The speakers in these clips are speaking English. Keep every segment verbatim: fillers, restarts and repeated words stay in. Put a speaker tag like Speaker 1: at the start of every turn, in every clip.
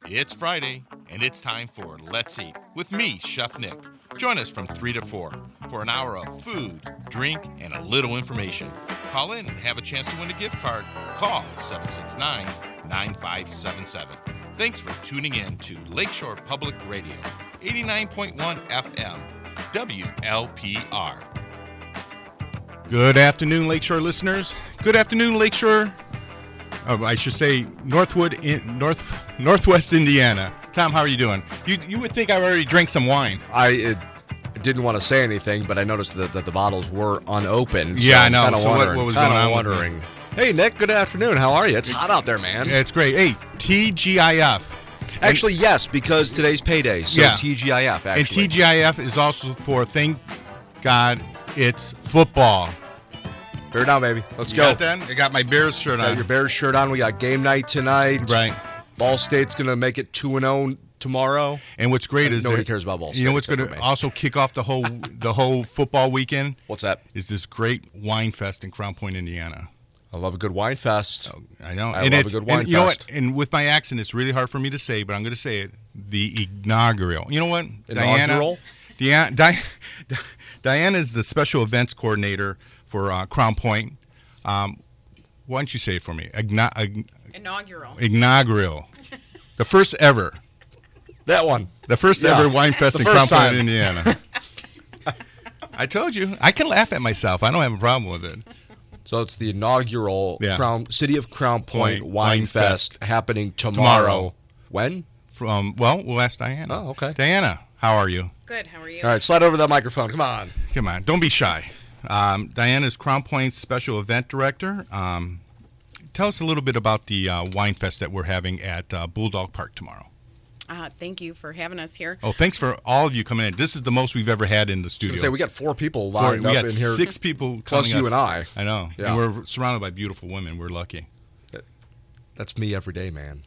Speaker 1: It's Friday, and it's time for Let's Eat with me, Chef Nick. Join us from three to four for an hour of food, drink, and a little information. Call in and have a chance to win a gift card. Call seven six nine, nine five seven seven. Thanks for tuning in to Lakeshore Public Radio, eighty-nine point one F M, W L P R. Good afternoon, Lakeshore listeners. Good afternoon, Lakeshore. Oh, I should say Northwood, in, North, Northwest Indiana. Tom, how are you doing? You you would think I already drank some wine.
Speaker 2: I it, didn't want to say anything, but I noticed that, that the bottles were unopened. So
Speaker 1: yeah, I know.
Speaker 2: I'm
Speaker 1: So what, what was going on?
Speaker 2: Wondering. Hey, Nick. Good afternoon. How are you? It's hot out there, man.
Speaker 1: Yeah, it's great. Hey, T G I F.
Speaker 2: Actually, and, yes, because today's payday. So yeah. T G I F. Actually,
Speaker 1: and T G I F is also for thank God it's football.
Speaker 2: Bear down, baby. Let's
Speaker 1: you
Speaker 2: go.
Speaker 1: Got that? I got my Bears shirt
Speaker 2: got
Speaker 1: on.
Speaker 2: Your Bears shirt on. We got game night tonight.
Speaker 1: Right.
Speaker 2: Ball State's going to make it two and oh tomorrow.
Speaker 1: And what's great
Speaker 2: and
Speaker 1: is
Speaker 2: nobody
Speaker 1: that,
Speaker 2: cares about Ball State.
Speaker 1: You know what's going to also kick off the whole the whole football weekend?
Speaker 2: What's that?
Speaker 1: Is this great wine fest in Crown Point, Indiana.
Speaker 2: I love a good wine fest.
Speaker 1: Oh, I know.
Speaker 2: I
Speaker 1: and
Speaker 2: love a good wine
Speaker 1: and
Speaker 2: fest.
Speaker 1: You know what? And with my accent, it's really hard for me to say, but I'm going to say it. The inaugural. You know what?
Speaker 2: Inaugural?
Speaker 1: Diana, Diana, Diana is the special events coordinator for uh, Crown Point. Um, why don't you say it for me? Igna- ig-
Speaker 3: Inaugural.
Speaker 1: Inaugural. The first ever.
Speaker 2: That one.
Speaker 1: The first
Speaker 2: yeah.
Speaker 1: ever wine fest
Speaker 2: the
Speaker 1: in Crown
Speaker 2: time.
Speaker 1: Point, Indiana. I told you. I can laugh at myself. I don't have a problem with it.
Speaker 2: So it's the inaugural
Speaker 1: yeah.
Speaker 2: Crown City of Crown Point,
Speaker 1: Point
Speaker 2: Wine,
Speaker 1: Wine
Speaker 2: Fest,
Speaker 1: Fest
Speaker 2: happening tomorrow. tomorrow. When?
Speaker 1: From well, we'll ask Diana.
Speaker 2: Oh, okay.
Speaker 1: Diana, how are you?
Speaker 3: Good. How are you?
Speaker 2: All right, slide over that microphone. Come on.
Speaker 1: Come on. Don't be shy. Um, Diana is Crown Point's special event director. Um, tell us a little bit about the uh, wine fest that we're having at uh, Bulldog Park tomorrow.
Speaker 3: Uh, thank you for having us here.
Speaker 1: Oh, thanks for all of you coming in. This is the most we've ever had in the studio.
Speaker 2: I was gonna say we got four people
Speaker 1: four,
Speaker 2: lined
Speaker 1: we
Speaker 2: up
Speaker 1: got
Speaker 2: in here.
Speaker 1: Six people
Speaker 2: plus
Speaker 1: coming
Speaker 2: you
Speaker 1: us.
Speaker 2: and I.
Speaker 1: I know.
Speaker 2: Yeah.
Speaker 1: And we're surrounded by beautiful women. We're lucky.
Speaker 2: That, that's me every day, man.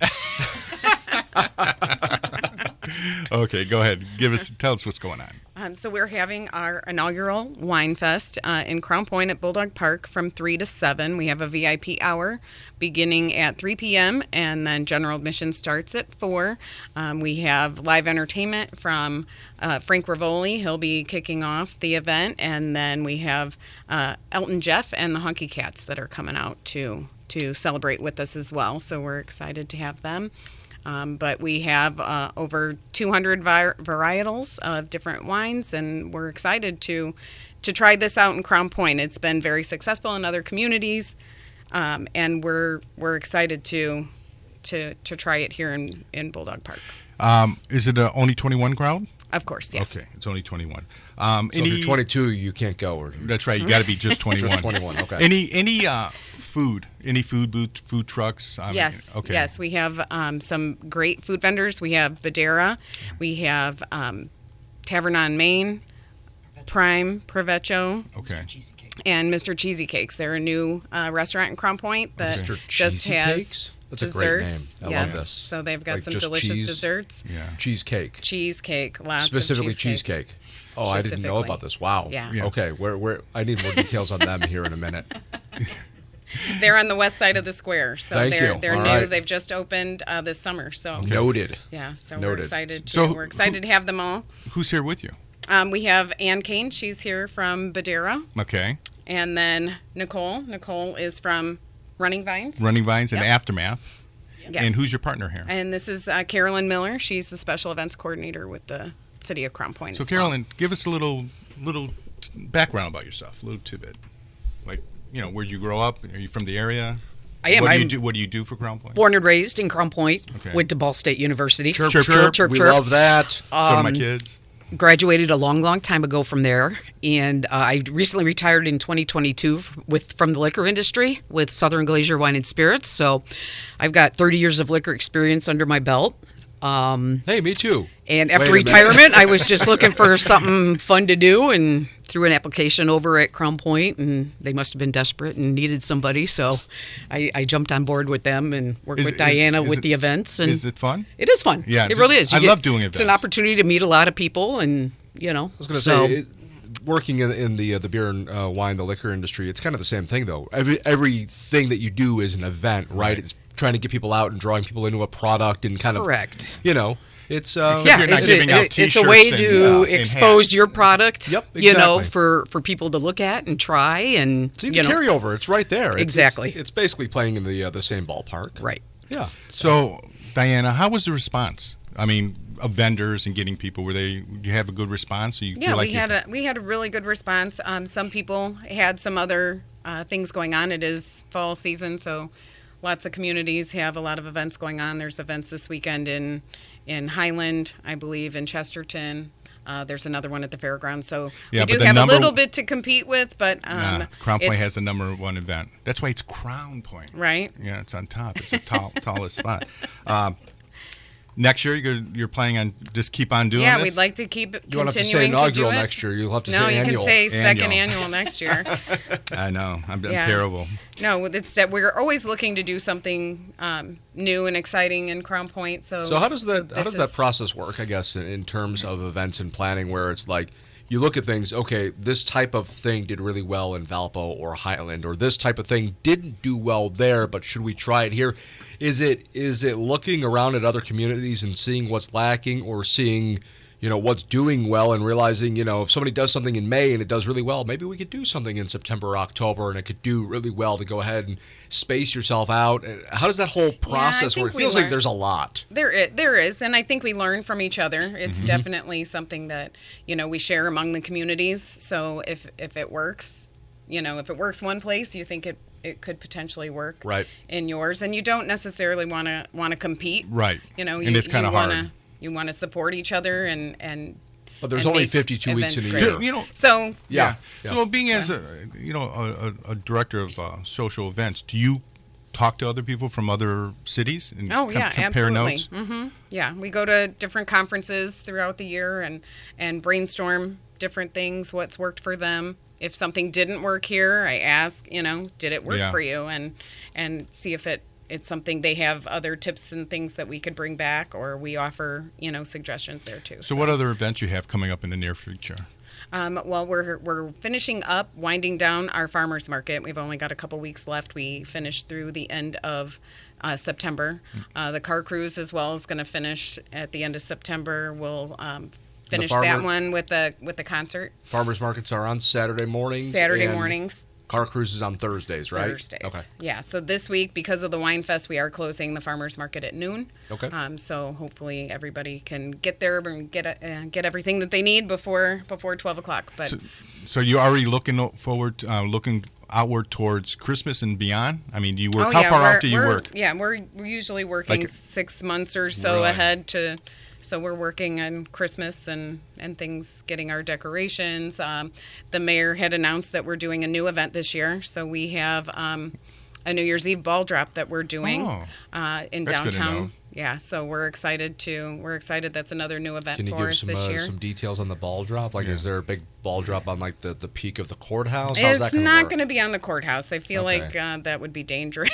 Speaker 1: Okay, go ahead. Give us, tell us what's going on.
Speaker 3: Um, so we're having our inaugural wine fest uh, in Crown Point at Bulldog Park from three to seven. We have a V I P hour beginning at three p.m. and then general admission starts at four. Um, we have live entertainment from uh, Frank Rivoli. He'll be kicking off the event. And then we have uh, Elton Jeff and the Hunky Cats that are coming out to, to celebrate with us as well. So we're excited to have them. Um, but we have uh, over two hundred vi- varietals of different wines, and we're excited to to try this out in Crown Point. It's been very successful in other communities, um, and we're we're excited to to to try it here in, in Bulldog Park.
Speaker 1: Um, is it uh, only twenty-one crowd?
Speaker 3: Of course, yes.
Speaker 1: Okay, it's only twenty-one. Um,
Speaker 2: so
Speaker 1: any,
Speaker 2: if you're twenty-two, you can't go. Or
Speaker 1: that's right. You got to be just twenty-one.
Speaker 2: Just twenty-one. Okay.
Speaker 1: Any any uh, food? Any food booth, food trucks? I
Speaker 3: yes.
Speaker 1: Mean, okay.
Speaker 3: Yes, we have um, some great food vendors. We have Badera. We have um, Tavern on Main, Prime, Provecho.
Speaker 1: Okay.
Speaker 3: And Mister Cheesy Cakes. They're a new uh, restaurant in Crown Point that
Speaker 2: Mister
Speaker 3: just
Speaker 2: Cheesy
Speaker 3: has
Speaker 2: Cakes? That's
Speaker 3: desserts.
Speaker 2: a great name. I
Speaker 3: yes.
Speaker 2: love this.
Speaker 3: So they've got
Speaker 2: like
Speaker 3: some delicious
Speaker 2: cheese?
Speaker 3: desserts.
Speaker 1: Yeah.
Speaker 2: Cheesecake.
Speaker 3: Cheesecake. Lots
Speaker 2: Specifically
Speaker 3: of cheesecake.
Speaker 2: cheesecake. Oh, I didn't know about this. Wow.
Speaker 3: Yeah.
Speaker 1: Yeah.
Speaker 2: Okay. Where where I need more details on them here in a minute.
Speaker 3: They're on the west side of the square, so
Speaker 2: Thank
Speaker 3: they're
Speaker 2: you.
Speaker 3: they're
Speaker 2: All
Speaker 3: new.
Speaker 2: right.
Speaker 3: They've just opened uh, this summer. So
Speaker 2: Okay. Noted.
Speaker 3: yeah, so
Speaker 2: Noted.
Speaker 3: we're excited to
Speaker 1: So
Speaker 3: we're excited
Speaker 1: who-
Speaker 3: to have them all.
Speaker 1: Who's here with you?
Speaker 3: Um, we have Ann Kane. She's here from Badera,
Speaker 1: Okay.
Speaker 3: and then Nicole. Nicole is from Running Vines.
Speaker 1: Running Vines and
Speaker 3: Yep.
Speaker 1: Aftermath.
Speaker 3: Yes.
Speaker 1: And who's your partner here?
Speaker 3: And this is uh, Carolyn Miller. She's the special events coordinator with the City of Crown Point.
Speaker 1: So,
Speaker 3: as well.
Speaker 1: Carolyn, give us a little little t- background about yourself, a little tidbit. Like, you know, where'd you grow up? Are you from the area?
Speaker 4: I am.
Speaker 1: What do you
Speaker 4: I'm
Speaker 1: do? What do you do for Crown Point?
Speaker 4: born and raised in Crown Point.
Speaker 1: Okay.
Speaker 4: Went to Ball State University.
Speaker 2: Chirp,
Speaker 1: Chirp,
Speaker 2: chirp,
Speaker 1: chirp.
Speaker 2: We
Speaker 4: chirp.
Speaker 2: love that.
Speaker 1: so do my
Speaker 4: Um,
Speaker 1: kids.
Speaker 4: Graduated a long, long time ago from there, and uh, I recently retired in twenty twenty-two f- with from the liquor industry with Southern Glacier Wine and Spirits. So, I've got thirty years of liquor experience under my belt. Um,
Speaker 2: Hey, me too.
Speaker 4: and
Speaker 2: Wait
Speaker 4: after
Speaker 2: a minute.
Speaker 4: retirement, I was just looking for something fun to do, and threw an application over at Crown Point, and they must have been desperate and needed somebody. So, I, I jumped on board with them and worked
Speaker 1: Is
Speaker 4: with
Speaker 1: it-
Speaker 4: Diana
Speaker 1: is
Speaker 4: with
Speaker 1: it-
Speaker 4: the events. And
Speaker 1: Is it fun?
Speaker 4: it is fun.
Speaker 1: Yeah,
Speaker 4: it really is.
Speaker 1: I
Speaker 4: You
Speaker 1: love
Speaker 4: get-
Speaker 1: doing
Speaker 4: It's an
Speaker 1: events.
Speaker 4: opportunity to meet a lot of people, and you know.
Speaker 2: I was going to
Speaker 4: so,
Speaker 2: say, it, working in, in the uh, the beer and uh, wine, the liquor industry, it's kind of the same thing, though. Every everything that you do is an event, right?
Speaker 1: Right.
Speaker 2: It's trying to get people out and drawing people into a product and kind
Speaker 4: Correct.
Speaker 2: of, you know, it's uh,
Speaker 1: Except
Speaker 4: Yeah,
Speaker 1: you're not
Speaker 4: it's,
Speaker 1: giving
Speaker 4: a,
Speaker 1: out
Speaker 4: it- it's a
Speaker 1: T-shirts
Speaker 4: way
Speaker 1: and,
Speaker 4: to
Speaker 1: uh, and
Speaker 4: expose
Speaker 1: hats.
Speaker 4: your product,
Speaker 2: Yep,
Speaker 4: you know,
Speaker 2: exactly.
Speaker 4: for, for people to look at and try and,
Speaker 2: see the
Speaker 4: you know,
Speaker 2: carryover. It's right there. It's-
Speaker 4: Exactly.
Speaker 2: It's, it's basically playing in the uh, the same ballpark.
Speaker 4: right.
Speaker 2: Yeah.
Speaker 1: So, Diana, how was the response? I mean, of vendors and getting people, were they? You have a good response? Or you
Speaker 3: Yeah,
Speaker 1: feel like
Speaker 3: we
Speaker 1: you-
Speaker 3: had a we had a really good response. Um, some people had some other uh, things going on. It is fall season, so lots of communities have a lot of events going on. There's events this weekend in in Highland, I believe, in Chesterton. Uh, there's another one at the fairgrounds. So
Speaker 1: Yeah,
Speaker 3: we
Speaker 1: but
Speaker 3: do
Speaker 1: the
Speaker 3: have
Speaker 1: number-
Speaker 3: a little bit to compete with, but um,
Speaker 1: Nah, Crown Point
Speaker 3: it's-
Speaker 1: has the number one event. That's why it's Crown Point.
Speaker 3: right.
Speaker 1: Yeah, it's on top. It's the tall, tallest spot. Um, next year, you're, you're planning on just keep on doing
Speaker 3: Yeah,
Speaker 1: this?
Speaker 3: we'd like to keep
Speaker 2: You won't have to say
Speaker 3: continuing to do
Speaker 2: inaugural
Speaker 3: it.
Speaker 2: next year. You'll have to
Speaker 3: No,
Speaker 2: say
Speaker 3: you
Speaker 2: annual.
Speaker 3: can say second
Speaker 1: Annual.
Speaker 3: annual next year.
Speaker 1: I know. I'm, I'm
Speaker 3: Yeah.
Speaker 1: terrible.
Speaker 3: No, it's that we're always looking to do something um, new and exciting in Crown Point. So,
Speaker 2: So how does that how
Speaker 3: this
Speaker 2: does that
Speaker 3: is-
Speaker 2: process work? I guess in, in terms of events and planning, where it's like you look at things. Okay, this type of thing did really well in Valpo or Highland, or this type of thing didn't do well there. But should we try it here? Is it is it looking around at other communities and seeing what's lacking, or seeing, you know, what's doing well and realizing, you know, if somebody does something in May and it does really well, maybe we could do something in September or October and it could do really well, to go ahead and space yourself out. How does that whole process
Speaker 3: think
Speaker 2: work? It
Speaker 3: we
Speaker 2: feels like
Speaker 3: learn-
Speaker 2: there's a lot.
Speaker 3: There is, there is, and I think we learn from each other. It's
Speaker 2: Mm-hmm.
Speaker 3: definitely something that you know we share among the communities. So if if it works, you know, if it works one place, you think it it could potentially work
Speaker 2: Right.
Speaker 3: in yours, and you don't necessarily want to want to compete.
Speaker 1: Right.
Speaker 3: You know,
Speaker 1: And
Speaker 3: you,
Speaker 1: it's kinda
Speaker 3: you wanna-
Speaker 1: hard.
Speaker 3: You want to support each other and and.
Speaker 2: But there's
Speaker 3: and
Speaker 2: only
Speaker 3: make
Speaker 2: fifty-two weeks in a
Speaker 3: events
Speaker 2: year.
Speaker 3: great.
Speaker 1: You know,
Speaker 3: So
Speaker 2: Yeah. yeah.
Speaker 1: Well, being as a you know a, a, a director of uh, social events, do you talk to other people from other cities and
Speaker 3: Oh
Speaker 1: com-
Speaker 3: yeah,
Speaker 1: compare
Speaker 3: absolutely.
Speaker 1: notes?
Speaker 3: hmm Yeah, we go to different conferences throughout the year and and brainstorm different things. What's worked for them. If something didn't work here, I ask, you know, did it work
Speaker 1: Yeah.
Speaker 3: for you, and and see if it it's something they have other tips and things that we could bring back, or we offer, you know, suggestions there too.
Speaker 1: So, what other events you have coming up in the near future?
Speaker 3: Um, well, we're we're finishing up, winding down our farmers market. We've only got a couple weeks left. We finished through the end of uh, September. Uh, the car cruise as well is going to finish at the end of September. We'll um, finish
Speaker 2: farmer-
Speaker 3: that one with the with the concert
Speaker 2: Farmers markets are on Saturday mornings.
Speaker 3: Saturday
Speaker 2: and
Speaker 3: mornings.
Speaker 2: Car cruises on Thursdays, right?
Speaker 3: Thursdays.
Speaker 2: Okay.
Speaker 3: Yeah. So this week, because of the Wine Fest, we are closing the farmers market at noon.
Speaker 2: Okay.
Speaker 3: Um, so hopefully everybody can get there and get a, uh, get everything that they need before before twelve o'clock. But
Speaker 1: So, so you're already looking o- forward, uh, looking outward towards Christmas and beyond. I mean, do you work?
Speaker 3: Oh,
Speaker 1: how
Speaker 3: yeah,
Speaker 1: far
Speaker 3: we're-
Speaker 1: out do you
Speaker 3: we're-
Speaker 1: work?
Speaker 3: Yeah, we're, we're usually working
Speaker 1: Like-
Speaker 3: six months or so
Speaker 1: Really?
Speaker 3: ahead to. So we're working on Christmas and, and things, getting our decorations. Um, the mayor had announced that we're doing a new event this year. So we have um, a New Year's Eve ball drop that we're doing
Speaker 1: Oh,
Speaker 3: uh, in
Speaker 1: that's good to know.
Speaker 3: downtown. Yeah, so we're excited to. We're excited. That's another new event
Speaker 2: Can you
Speaker 3: for
Speaker 2: give
Speaker 3: us
Speaker 2: some
Speaker 3: this
Speaker 2: uh,
Speaker 3: year.
Speaker 2: some details on the ball drop? Like,
Speaker 1: Yeah.
Speaker 2: is there a big ball drop on like the, the peak of the courthouse? How's that
Speaker 3: It's
Speaker 2: gonna
Speaker 3: not
Speaker 2: work?
Speaker 3: going to be on the courthouse. I feel
Speaker 2: Okay.
Speaker 3: like uh, that would be dangerous.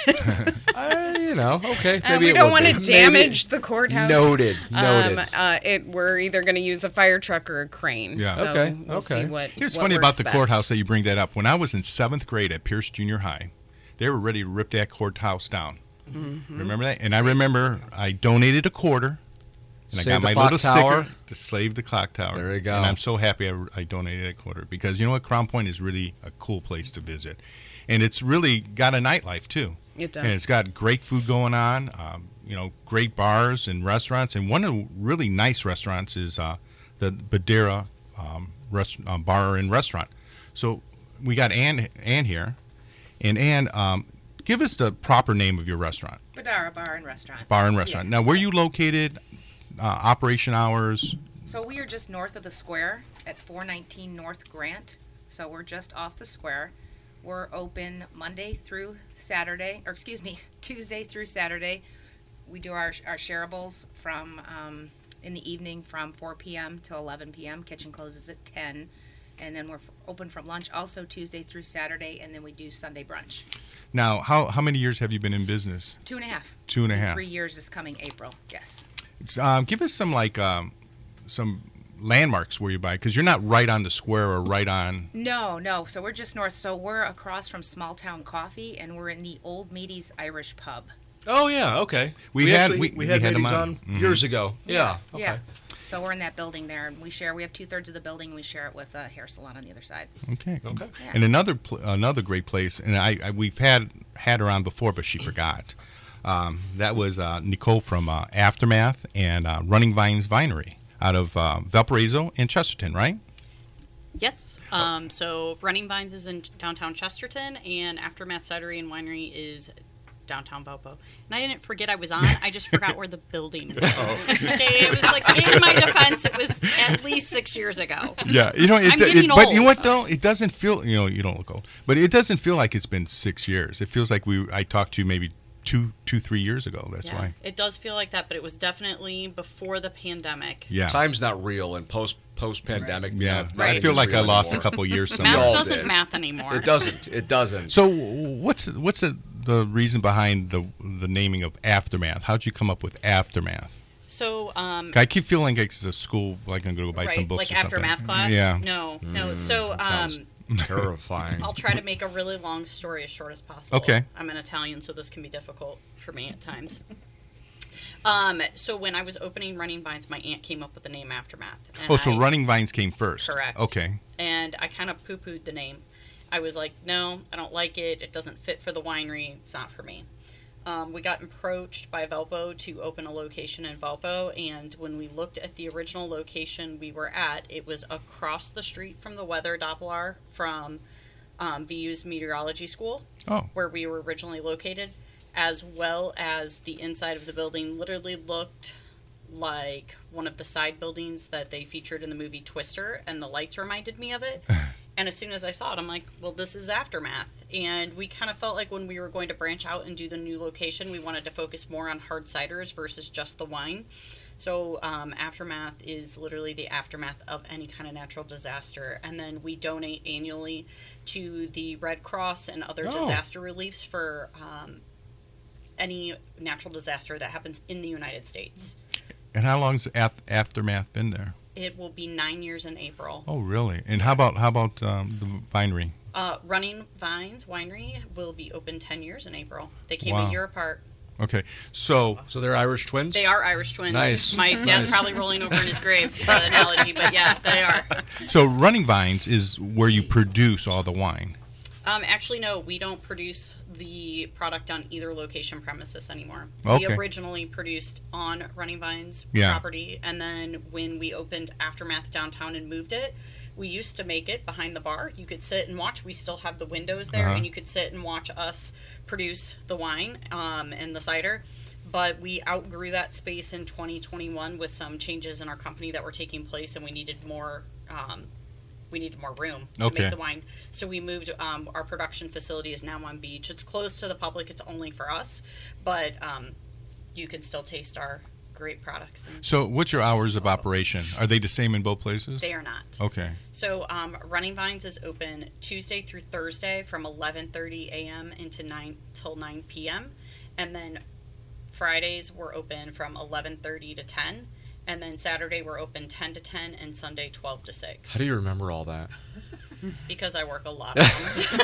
Speaker 2: Uh, you know, okay.
Speaker 3: Uh,
Speaker 2: Maybe
Speaker 3: we
Speaker 2: it
Speaker 3: don't
Speaker 2: would
Speaker 3: want to
Speaker 2: be.
Speaker 3: damage
Speaker 2: Maybe-
Speaker 3: the courthouse.
Speaker 2: Noted. Noted.
Speaker 3: Um, uh, it we're either going to use a fire truck or a crane.
Speaker 1: Yeah.
Speaker 3: So
Speaker 2: Okay,
Speaker 3: We'll
Speaker 2: okay.
Speaker 3: see what.
Speaker 1: Here's
Speaker 3: what
Speaker 1: funny
Speaker 3: works
Speaker 1: about the
Speaker 3: best.
Speaker 1: courthouse that you bring that up. When I was in seventh grade at Pierce Junior High, they were ready to rip that courthouse down.
Speaker 3: Mm-hmm.
Speaker 1: Remember that? And I remember I donated a quarter, and I
Speaker 2: Save
Speaker 1: got
Speaker 2: the
Speaker 1: my
Speaker 2: clock
Speaker 1: little
Speaker 2: tower.
Speaker 1: sticker to save the clock tower.
Speaker 2: There you go.
Speaker 1: And I'm so happy I, I donated a quarter, because you know what? Crown Point is really a cool place to visit, and it's really got a nightlife too.
Speaker 3: It does.
Speaker 1: And it's got great food going on. Um, you know, great bars and restaurants. And one of the really nice restaurants is uh, the Badera um, rest, uh, Bar and Restaurant. So we got Ann, Ann here. And Ann, um, give us the proper name of your restaurant.
Speaker 5: Badara Bar and Restaurant.
Speaker 1: Bar and Restaurant.
Speaker 5: Yeah.
Speaker 1: Now, where are you located? Uh, operation hours?
Speaker 5: So we are just north of the square at four nineteen North Grant. So we're just off the square. We're open Monday through Saturday, or excuse me, Tuesday through Saturday. We do our, our shareables from um, in the evening from four p.m. to eleven p.m. Kitchen closes at ten. And then we're f- open from lunch also Tuesday through Saturday, and then we do Sunday brunch.
Speaker 1: Now, how, how many years have you been in business?
Speaker 5: Two and a half.
Speaker 1: Two and a
Speaker 5: In
Speaker 1: half.
Speaker 5: Three years is coming April, yes.
Speaker 1: It's, um, give us some, like, um, some landmarks where you buy, because you're not right on the square or right on.
Speaker 5: No, no. So we're just north. So we're across from Small Town Coffee, and we're in the Old Meady's Irish Pub.
Speaker 2: Oh yeah, okay.
Speaker 1: We had-
Speaker 2: actually,
Speaker 1: we-
Speaker 2: we
Speaker 1: we
Speaker 2: had
Speaker 1: had them
Speaker 2: meetings
Speaker 1: on.
Speaker 2: on
Speaker 1: Mhm.
Speaker 2: years ago. Yeah. Okay.
Speaker 5: Yeah. So we're in that building there, and we share. We have two thirds of the building, and we share it with a hair salon on the other side.
Speaker 1: Okay.
Speaker 2: Okay.
Speaker 5: Yeah.
Speaker 1: And another pl- another great place, and I, I we've had had her on before, but she forgot. Um, that was uh, Nicole from uh, Aftermath and uh, Running Vines Vinery out of uh, Valparaiso and Chesterton, right?
Speaker 6: Yes. Um, so Running Vines is in downtown Chesterton, and Aftermath Cidery and Winery is downtown Valpo. And I didn't forget I was on. I just forgot where the building was. Okay, it was like, in my defense, it was at least six years ago.
Speaker 1: Yeah, you know, it,
Speaker 6: I'm getting
Speaker 1: it, but you know
Speaker 6: old.
Speaker 1: what though? It doesn't feel, you know, you don't look old, but it doesn't feel like it's been six years. It feels like we I talked to you maybe two, two, three years ago. That's
Speaker 6: Yeah,
Speaker 1: why.
Speaker 6: it does feel like that, but it was definitely before the pandemic.
Speaker 1: Yeah.
Speaker 2: Time's not real, and post post pandemic.
Speaker 1: Yeah. I
Speaker 6: Right.
Speaker 1: feel like I lost a couple years somewhere.
Speaker 6: Math
Speaker 2: all
Speaker 6: doesn't
Speaker 2: did.
Speaker 6: math anymore.
Speaker 2: It doesn't. It doesn't.
Speaker 1: So what's what's the, the reason behind the the naming of Aftermath? How'd you come up with Aftermath?
Speaker 6: So, um,
Speaker 1: I keep feeling like it's a school, like I'm going to go buy
Speaker 6: right,
Speaker 1: some books
Speaker 6: like
Speaker 1: or something.
Speaker 6: aftermath class?
Speaker 1: Yeah.
Speaker 6: No, no. So,
Speaker 2: sounds
Speaker 6: um,
Speaker 2: terrifying.
Speaker 6: I'll try to make a really long story as short as possible.
Speaker 1: Okay.
Speaker 6: I'm an Italian, so this can be difficult for me at times. Um, so when I was opening Running Vines, my aunt came up with the name Aftermath. And
Speaker 1: Oh, so
Speaker 6: I-
Speaker 1: Running Vines came first.
Speaker 6: Correct.
Speaker 1: Okay.
Speaker 6: And I kind of poo-pooed the name. I was like, no, I don't like it. It doesn't fit for the winery. It's not for me. Um, we got approached by Valpo to open a location in Valpo, and when we looked at the original location we were at, it was across the street from the weather Doppler from um, V U's meteorology school,
Speaker 1: Oh.
Speaker 6: where we were originally located, as well as the inside of the building literally looked like one of the side buildings that they featured in the movie Twister, and the lights reminded me of it. And as soon as I saw it, I'm like, well, this is Aftermath. And we kind of felt like when we were going to branch out and do the new location, we wanted to focus more on hard ciders versus just the wine. So um, Aftermath is literally the aftermath of any kind of natural disaster. And then we donate annually to the Red Cross and other
Speaker 1: Oh.
Speaker 6: disaster reliefs for um, any natural disaster that happens in the United States.
Speaker 1: And how long's Af- Aftermath been there?
Speaker 6: It will be nine years in April.
Speaker 1: Oh, really? And how about how about um, the vinery?
Speaker 6: Uh, Running Vines Winery will be open ten years in April. They came
Speaker 1: Wow.
Speaker 6: a year apart.
Speaker 1: Okay, so
Speaker 2: So they're Irish twins?
Speaker 6: They are Irish twins.
Speaker 2: Nice.
Speaker 6: My dad's
Speaker 2: Nice.
Speaker 6: probably rolling over in his grave for the analogy, but yeah, they are.
Speaker 1: so Running Vines is where you produce all the wine.
Speaker 6: Um, actually, no, we don't produce the product on either location premises anymore.
Speaker 1: Okay.
Speaker 6: We originally produced on Running Vines
Speaker 1: Yeah.
Speaker 6: property, and then when we opened Aftermath downtown and moved it, we used to make it behind the bar. You could sit and watch. We still have the windows there,
Speaker 1: Uh-huh.
Speaker 6: and you could sit and watch us produce the wine um, and the cider. But we outgrew that space in twenty twenty-one with some changes in our company that were taking place, and we needed more. Um, we needed more room to
Speaker 1: Okay.
Speaker 6: make the wine. So we moved, um, our production facility is now on Beach. It's closed to the public, it's only for us, but um, you can still taste our great products. And
Speaker 1: So what's your hours of operation? Are they the same in both places?
Speaker 6: they are not.
Speaker 1: Okay.
Speaker 6: So um, Running Vines is open Tuesday through Thursday from eleven thirty a.m. into nine till nine p.m. And then Fridays we're open from eleven thirty to ten. And then Saturday we're open ten to ten and Sunday twelve to six.
Speaker 2: How do you remember all that?
Speaker 6: Because I work a lot of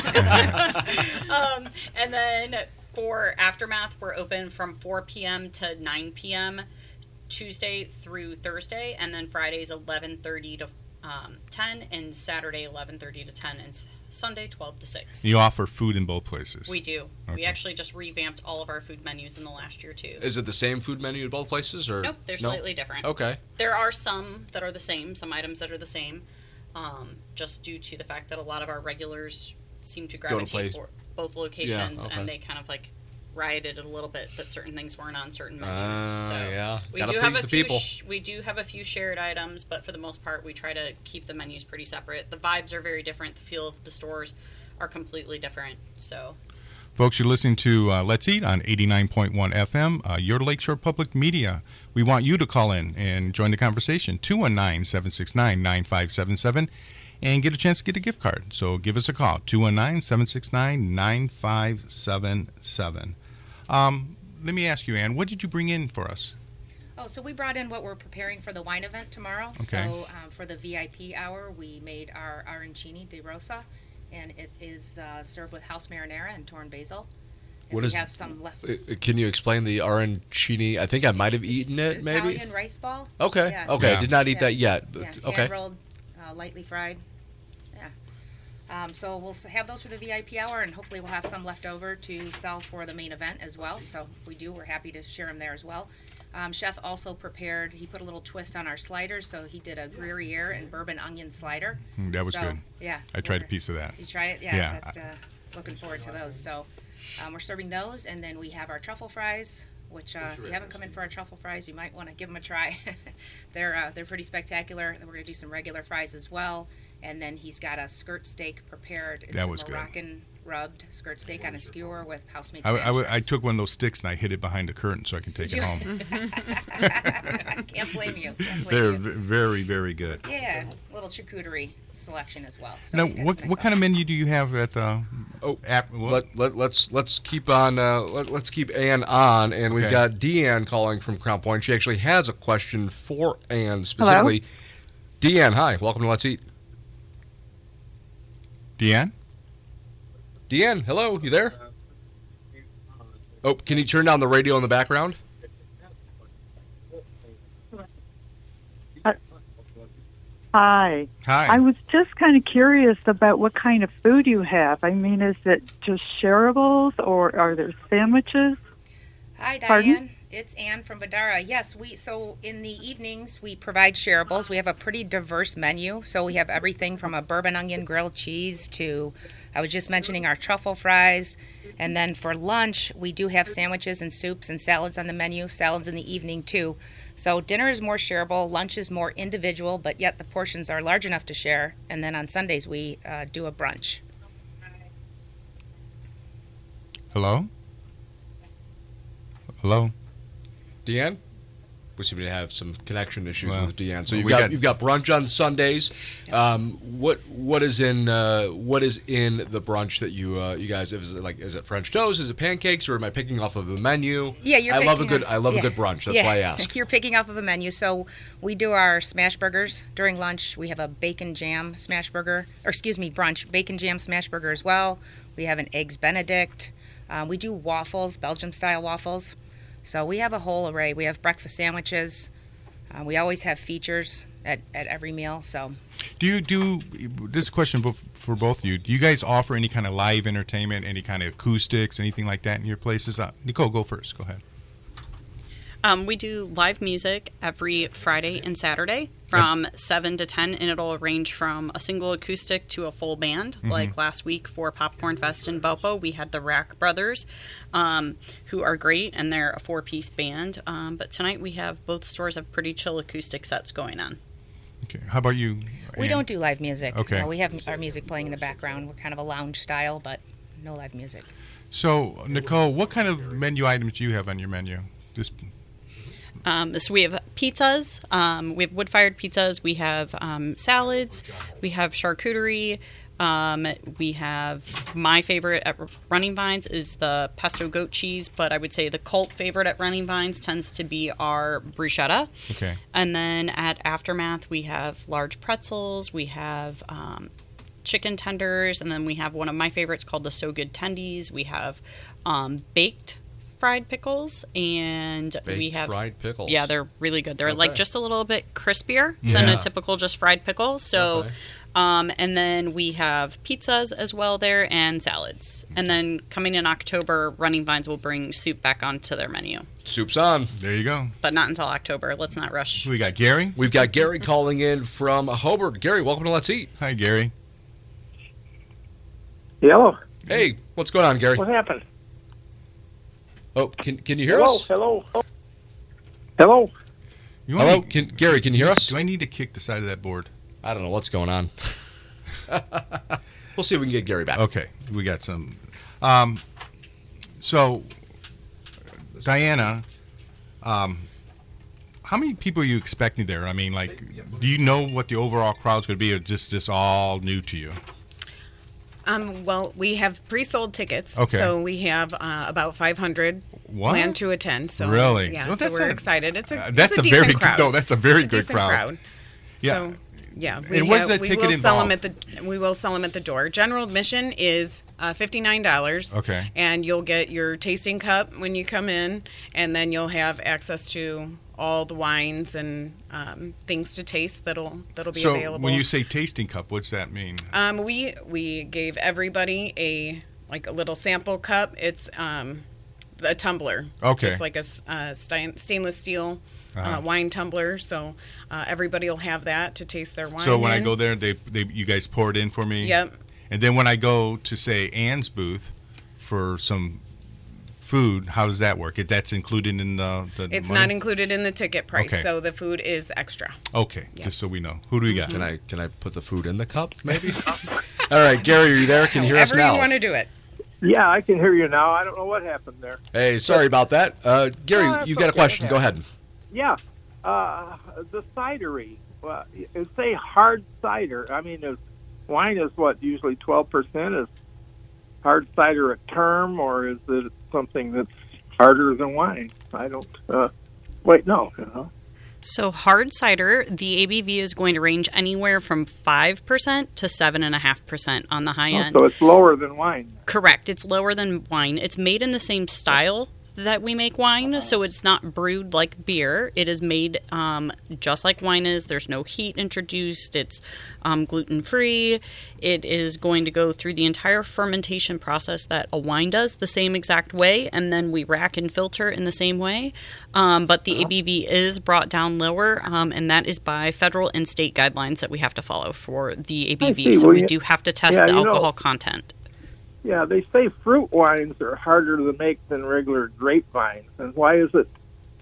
Speaker 6: them. um, and then for Aftermath, we're open from four p.m. to nine p.m. Tuesday through Thursday, and then Fridays eleven thirty to um, ten, and Saturday eleven thirty to ten, and s- Sunday twelve to six.
Speaker 1: You offer food in both places.
Speaker 6: We do.
Speaker 1: Okay.
Speaker 6: We actually just revamped all of our food menus in the last year too.
Speaker 2: Is it the same food menu at both places, or
Speaker 6: Nope, they're
Speaker 2: No?
Speaker 6: slightly different.
Speaker 2: Okay.
Speaker 6: There are some that are the same, some items that are the same, um, just due to the fact that a lot of our regulars seem to
Speaker 2: to
Speaker 6: gravitate
Speaker 2: place-
Speaker 6: for both locations,
Speaker 2: okay.
Speaker 6: and they kind of like rioted it a little bit that certain things weren't on certain menus.
Speaker 2: Ah,
Speaker 6: so
Speaker 2: yeah.
Speaker 6: we
Speaker 2: Gotta
Speaker 6: do have a
Speaker 2: please the
Speaker 6: few.
Speaker 2: people.
Speaker 6: Sh- we do have a few shared items, but for the most part, we try to keep the menus pretty separate. The vibes are very different. The feel of the stores are completely different. So.
Speaker 1: Folks, you're listening to uh, Let's Eat on eighty-nine point one F M, uh, your Lakeshore Public Media. We want you to call in and join the conversation, two one nine, seven six nine, nine five seven seven, and get a chance to get a gift card. So give us a call, two one nine, seven six nine, nine five seven seven. Um, let me ask you, Ann, what did you bring in for us?
Speaker 5: Oh, so we brought in what we're preparing for the wine event tomorrow.
Speaker 1: Okay.
Speaker 5: So um, for the V I P hour, we made our Arancini di Rosa, and it is uh, served with house marinara and torn basil. if
Speaker 2: What
Speaker 5: we
Speaker 2: is-
Speaker 5: have some left.
Speaker 2: Uh, Can you explain the arancini? I think I might have eaten it, maybe.
Speaker 5: Italian rice ball.
Speaker 2: Okay.
Speaker 5: Yeah.
Speaker 2: Okay.
Speaker 1: Yeah.
Speaker 2: Did not eat
Speaker 5: Yeah.
Speaker 2: that yet.
Speaker 5: Yeah,
Speaker 2: But, okay.
Speaker 5: hand rolled, uh, lightly fried. Yeah. Um, so we'll s- have those for the V I P hour, and hopefully we'll have some left over to sell for the main event as well. So if we do, we're happy to share them there as well. Um, Chef also prepared. He put a little twist on our sliders, so he did a Gruyere and bourbon onion slider.
Speaker 1: Mm, that was
Speaker 5: So,
Speaker 1: good.
Speaker 5: Yeah.
Speaker 1: I tried a
Speaker 5: we're-
Speaker 1: piece of that.
Speaker 5: You try it? Yeah.
Speaker 1: Yeah,
Speaker 5: That, uh, looking forward to those. So um, we're serving those, and then we have our truffle fries, which uh, if you haven't come in for our truffle fries, you might want to give them a try. they're uh, they're pretty spectacular. We're gonna do some regular fries as well, and then he's got a skirt steak prepared. It's
Speaker 1: That was good.
Speaker 5: Moroccan rubbed skirt steak on a skewer with house-made.
Speaker 1: I, I,
Speaker 5: Spanish
Speaker 1: I
Speaker 5: rice.
Speaker 1: took one of those sticks and I hid it behind the curtain so I can take it
Speaker 5: you?
Speaker 1: home.
Speaker 5: Can't blame you. Can't blame
Speaker 1: They're
Speaker 5: you.
Speaker 1: v- very, very good.
Speaker 5: Yeah, little charcuterie selection as well. So
Speaker 1: Now,
Speaker 5: we got
Speaker 1: what
Speaker 5: some
Speaker 1: what
Speaker 5: nice
Speaker 1: kind of menu do you have at the
Speaker 2: Oh,
Speaker 1: app? What?
Speaker 2: Let, let, let's let's keep on uh, let, let's keep Ann on, and we've
Speaker 1: Okay.
Speaker 2: got Deanne calling from Crown Point. She actually has a question for Ann specifically. Deanne, hi, welcome to Let's Eat.
Speaker 1: Deanne?
Speaker 2: Deanne, hello, you there? Oh, can you turn down the radio in the background?
Speaker 7: Hi.
Speaker 1: Hi.
Speaker 7: I was just kind of curious about what kind of food you have. I mean, is it just shareables or are there sandwiches?
Speaker 5: Hi, Diane.
Speaker 7: Pardon?
Speaker 5: It's Ann from Vidara. Yes, we so in the evenings we provide shareables. We have a pretty diverse menu. So we have everything from a bourbon onion grilled cheese to I was just mentioning our truffle fries. And then for lunch, we do have sandwiches and soups and salads on the menu, salads in the evening too. So dinner is more shareable, lunch is more individual, but yet the portions are large enough to share. And then on Sundays we uh, do a brunch.
Speaker 1: Hello? Hello?
Speaker 2: Deanne? We seem to have some connection issues
Speaker 1: Well,
Speaker 2: with Deanne. So
Speaker 1: well,
Speaker 2: you've
Speaker 1: we
Speaker 2: got,
Speaker 1: got-
Speaker 2: you've got brunch on Sundays. Um, what what is in uh, what is in the brunch that you uh, you guys is it like is it French toast? Is it pancakes? Or am I picking off of the menu?
Speaker 5: Yeah, you're
Speaker 2: I love a
Speaker 5: picking
Speaker 2: good
Speaker 5: off-
Speaker 2: I love
Speaker 5: yeah.
Speaker 2: a good brunch. That's
Speaker 5: Yeah.
Speaker 2: why I ask.
Speaker 5: You're picking off of a menu. So we do our smash burgers during lunch. We have a bacon jam smash burger, or excuse me, brunch, bacon jam smash burger as well. We have an eggs Benedict. Um, we do waffles, Belgium style waffles. So we have a whole array. We have breakfast sandwiches. Uh, we always have features at, at every meal. So
Speaker 1: Do you do this is a question both- for both of you? Do you guys offer any kind of live entertainment, any kind of acoustics, anything like that in your places? Uh, Nicole, go first. Go ahead.
Speaker 6: Um, we do live music every Friday and Saturday from seven to ten, and it'll range from a single acoustic to a full band. Like last week for Popcorn Fest in Bopo, we had the Rack Brothers, um, who are great, and they're a four-piece band. Um, but tonight we have both stores have pretty chill acoustic sets going on.
Speaker 1: Okay. How about you?
Speaker 5: we
Speaker 1: Ann?
Speaker 5: don't do live music.
Speaker 1: Okay.
Speaker 5: No, we have our music playing in the background. We're kind of a lounge style, but no live music.
Speaker 1: So, Nicole, what kind of menu items do you have on your menu? This
Speaker 6: Um, so we have pizzas, um, we have wood-fired pizzas, we have um, salads, we have charcuterie, um, we have my favorite at Running Vines is the pesto goat cheese, but I would say the cult favorite at Running Vines tends to be our bruschetta.
Speaker 1: Okay.
Speaker 6: And then at Aftermath we have large pretzels, we have um, chicken tenders, and then we have one of my favorites called the So Good Tendies. We have um, baked fried pickles, and we
Speaker 2: Baked
Speaker 6: have
Speaker 2: fried pickles.
Speaker 6: yeah, they're really good. They're
Speaker 2: Okay.
Speaker 6: like just a little bit crispier than
Speaker 2: Yeah.
Speaker 6: a typical just fried pickle. So,
Speaker 2: Okay.
Speaker 6: um, and then we have pizzas as well there and salads. And then coming in October, Running Vines will bring soup back onto their menu,
Speaker 2: Soup's on.
Speaker 1: there you go.
Speaker 6: but not until October. Let's not rush.
Speaker 1: We got Gary.
Speaker 2: We've got Gary calling in from Hobart. Gary, welcome to Let's Eat.
Speaker 1: Hi, Gary.
Speaker 8: Hello.
Speaker 2: Hey, what's going on, Gary?
Speaker 8: What happened?
Speaker 2: Oh, can can you hear
Speaker 8: hello,
Speaker 2: us?
Speaker 8: hello. Hello.
Speaker 1: You want
Speaker 2: Hello,
Speaker 1: me-
Speaker 2: can, Gary, can you hear us?
Speaker 1: Do I need to kick the side of that board?
Speaker 2: I don't know what's going on. We'll see if we can get Gary back.
Speaker 1: Okay, we got some. Um, so, Diana, um, how many people are you expecting there? I mean, like, do you know what the overall crowd's going to be, or just this all new to you?
Speaker 3: Um, well, we have pre-sold tickets,
Speaker 1: Okay.
Speaker 3: so we have uh, about five hundred
Speaker 1: What?
Speaker 3: planned to attend. So
Speaker 1: Really?
Speaker 3: yeah,
Speaker 1: Well,
Speaker 3: so
Speaker 1: that's
Speaker 3: we're
Speaker 1: a-
Speaker 3: excited. It's a
Speaker 1: uh,
Speaker 3: it's
Speaker 1: that's
Speaker 3: a,
Speaker 1: a
Speaker 3: decent
Speaker 1: very good-
Speaker 3: crowd.
Speaker 1: no, that's a very
Speaker 3: It's
Speaker 1: good
Speaker 3: decent
Speaker 1: crowd. Yeah.
Speaker 3: So Yeah,
Speaker 9: And what does
Speaker 3: uh,
Speaker 9: that
Speaker 3: we
Speaker 9: ticket
Speaker 3: will sell them
Speaker 9: involve?
Speaker 3: at the we will sell them at the door. General admission is uh, fifty nine dollars.
Speaker 9: Okay.
Speaker 3: And you'll get your tasting cup when you come in, and then you'll have access to all the wines and um, things to taste that'll that'll be
Speaker 9: So
Speaker 3: available.
Speaker 9: when you say tasting cup, what's that mean?
Speaker 3: um, we we gave everybody a like a little sample cup. It's um, a tumbler.
Speaker 9: Okay.
Speaker 3: Just like a s- uh, stain- stainless steel.
Speaker 9: Uh-huh.
Speaker 3: Uh, wine tumbler, so uh, everybody will have that to taste their wine.
Speaker 9: So when I
Speaker 3: in.
Speaker 9: go there, they, they you guys pour it in for me?
Speaker 3: Yep.
Speaker 9: And then when I go to, say, Ann's booth for some food, how does that work? If that's included in the, the
Speaker 3: It's
Speaker 9: money?
Speaker 3: not included in the ticket price,
Speaker 9: Okay.
Speaker 3: so the food is extra.
Speaker 9: Okay, just so we know. Who do we got?
Speaker 2: Can I can I put the food in the cup, maybe? All right, Gary, are you there? Can you hear us
Speaker 3: However
Speaker 2: now?
Speaker 3: you want to do it.
Speaker 8: Yeah, I can hear you now. I don't know what happened there.
Speaker 2: Hey, sorry about that. Uh, Gary,
Speaker 8: No, that's
Speaker 2: you've got a
Speaker 8: okay.
Speaker 2: question. Go ahead.
Speaker 8: Yeah, uh, the cidery. Well, you say hard cider. I mean, is, wine is what, usually twelve percent? Is hard cider a term, or is it something that's harder than wine? I don't, uh, wait, no. You know?
Speaker 6: So hard cider, the A B V is going to range anywhere from five percent to seven point five percent on the high
Speaker 8: Oh,
Speaker 6: end.
Speaker 8: so it's lower than wine.
Speaker 6: Correct. It's lower than wine. It's made in the same style that we make wine, so it's not brewed like beer. It is made um, just like wine is. There's no heat introduced. It's um, gluten-free. It is going to go through the entire fermentation process that a wine does the same exact way, and then we rack and filter in the same way. Um, but the A B V is brought down lower, um, and that is by federal and state guidelines that we have to follow for the A B V.
Speaker 8: I see.
Speaker 6: So
Speaker 8: Well,
Speaker 6: we
Speaker 8: yeah-
Speaker 6: do have to test
Speaker 8: yeah,
Speaker 6: the
Speaker 8: you know-
Speaker 6: alcohol content.
Speaker 8: Yeah, they say fruit wines are harder to make than regular grapevines. And why is it?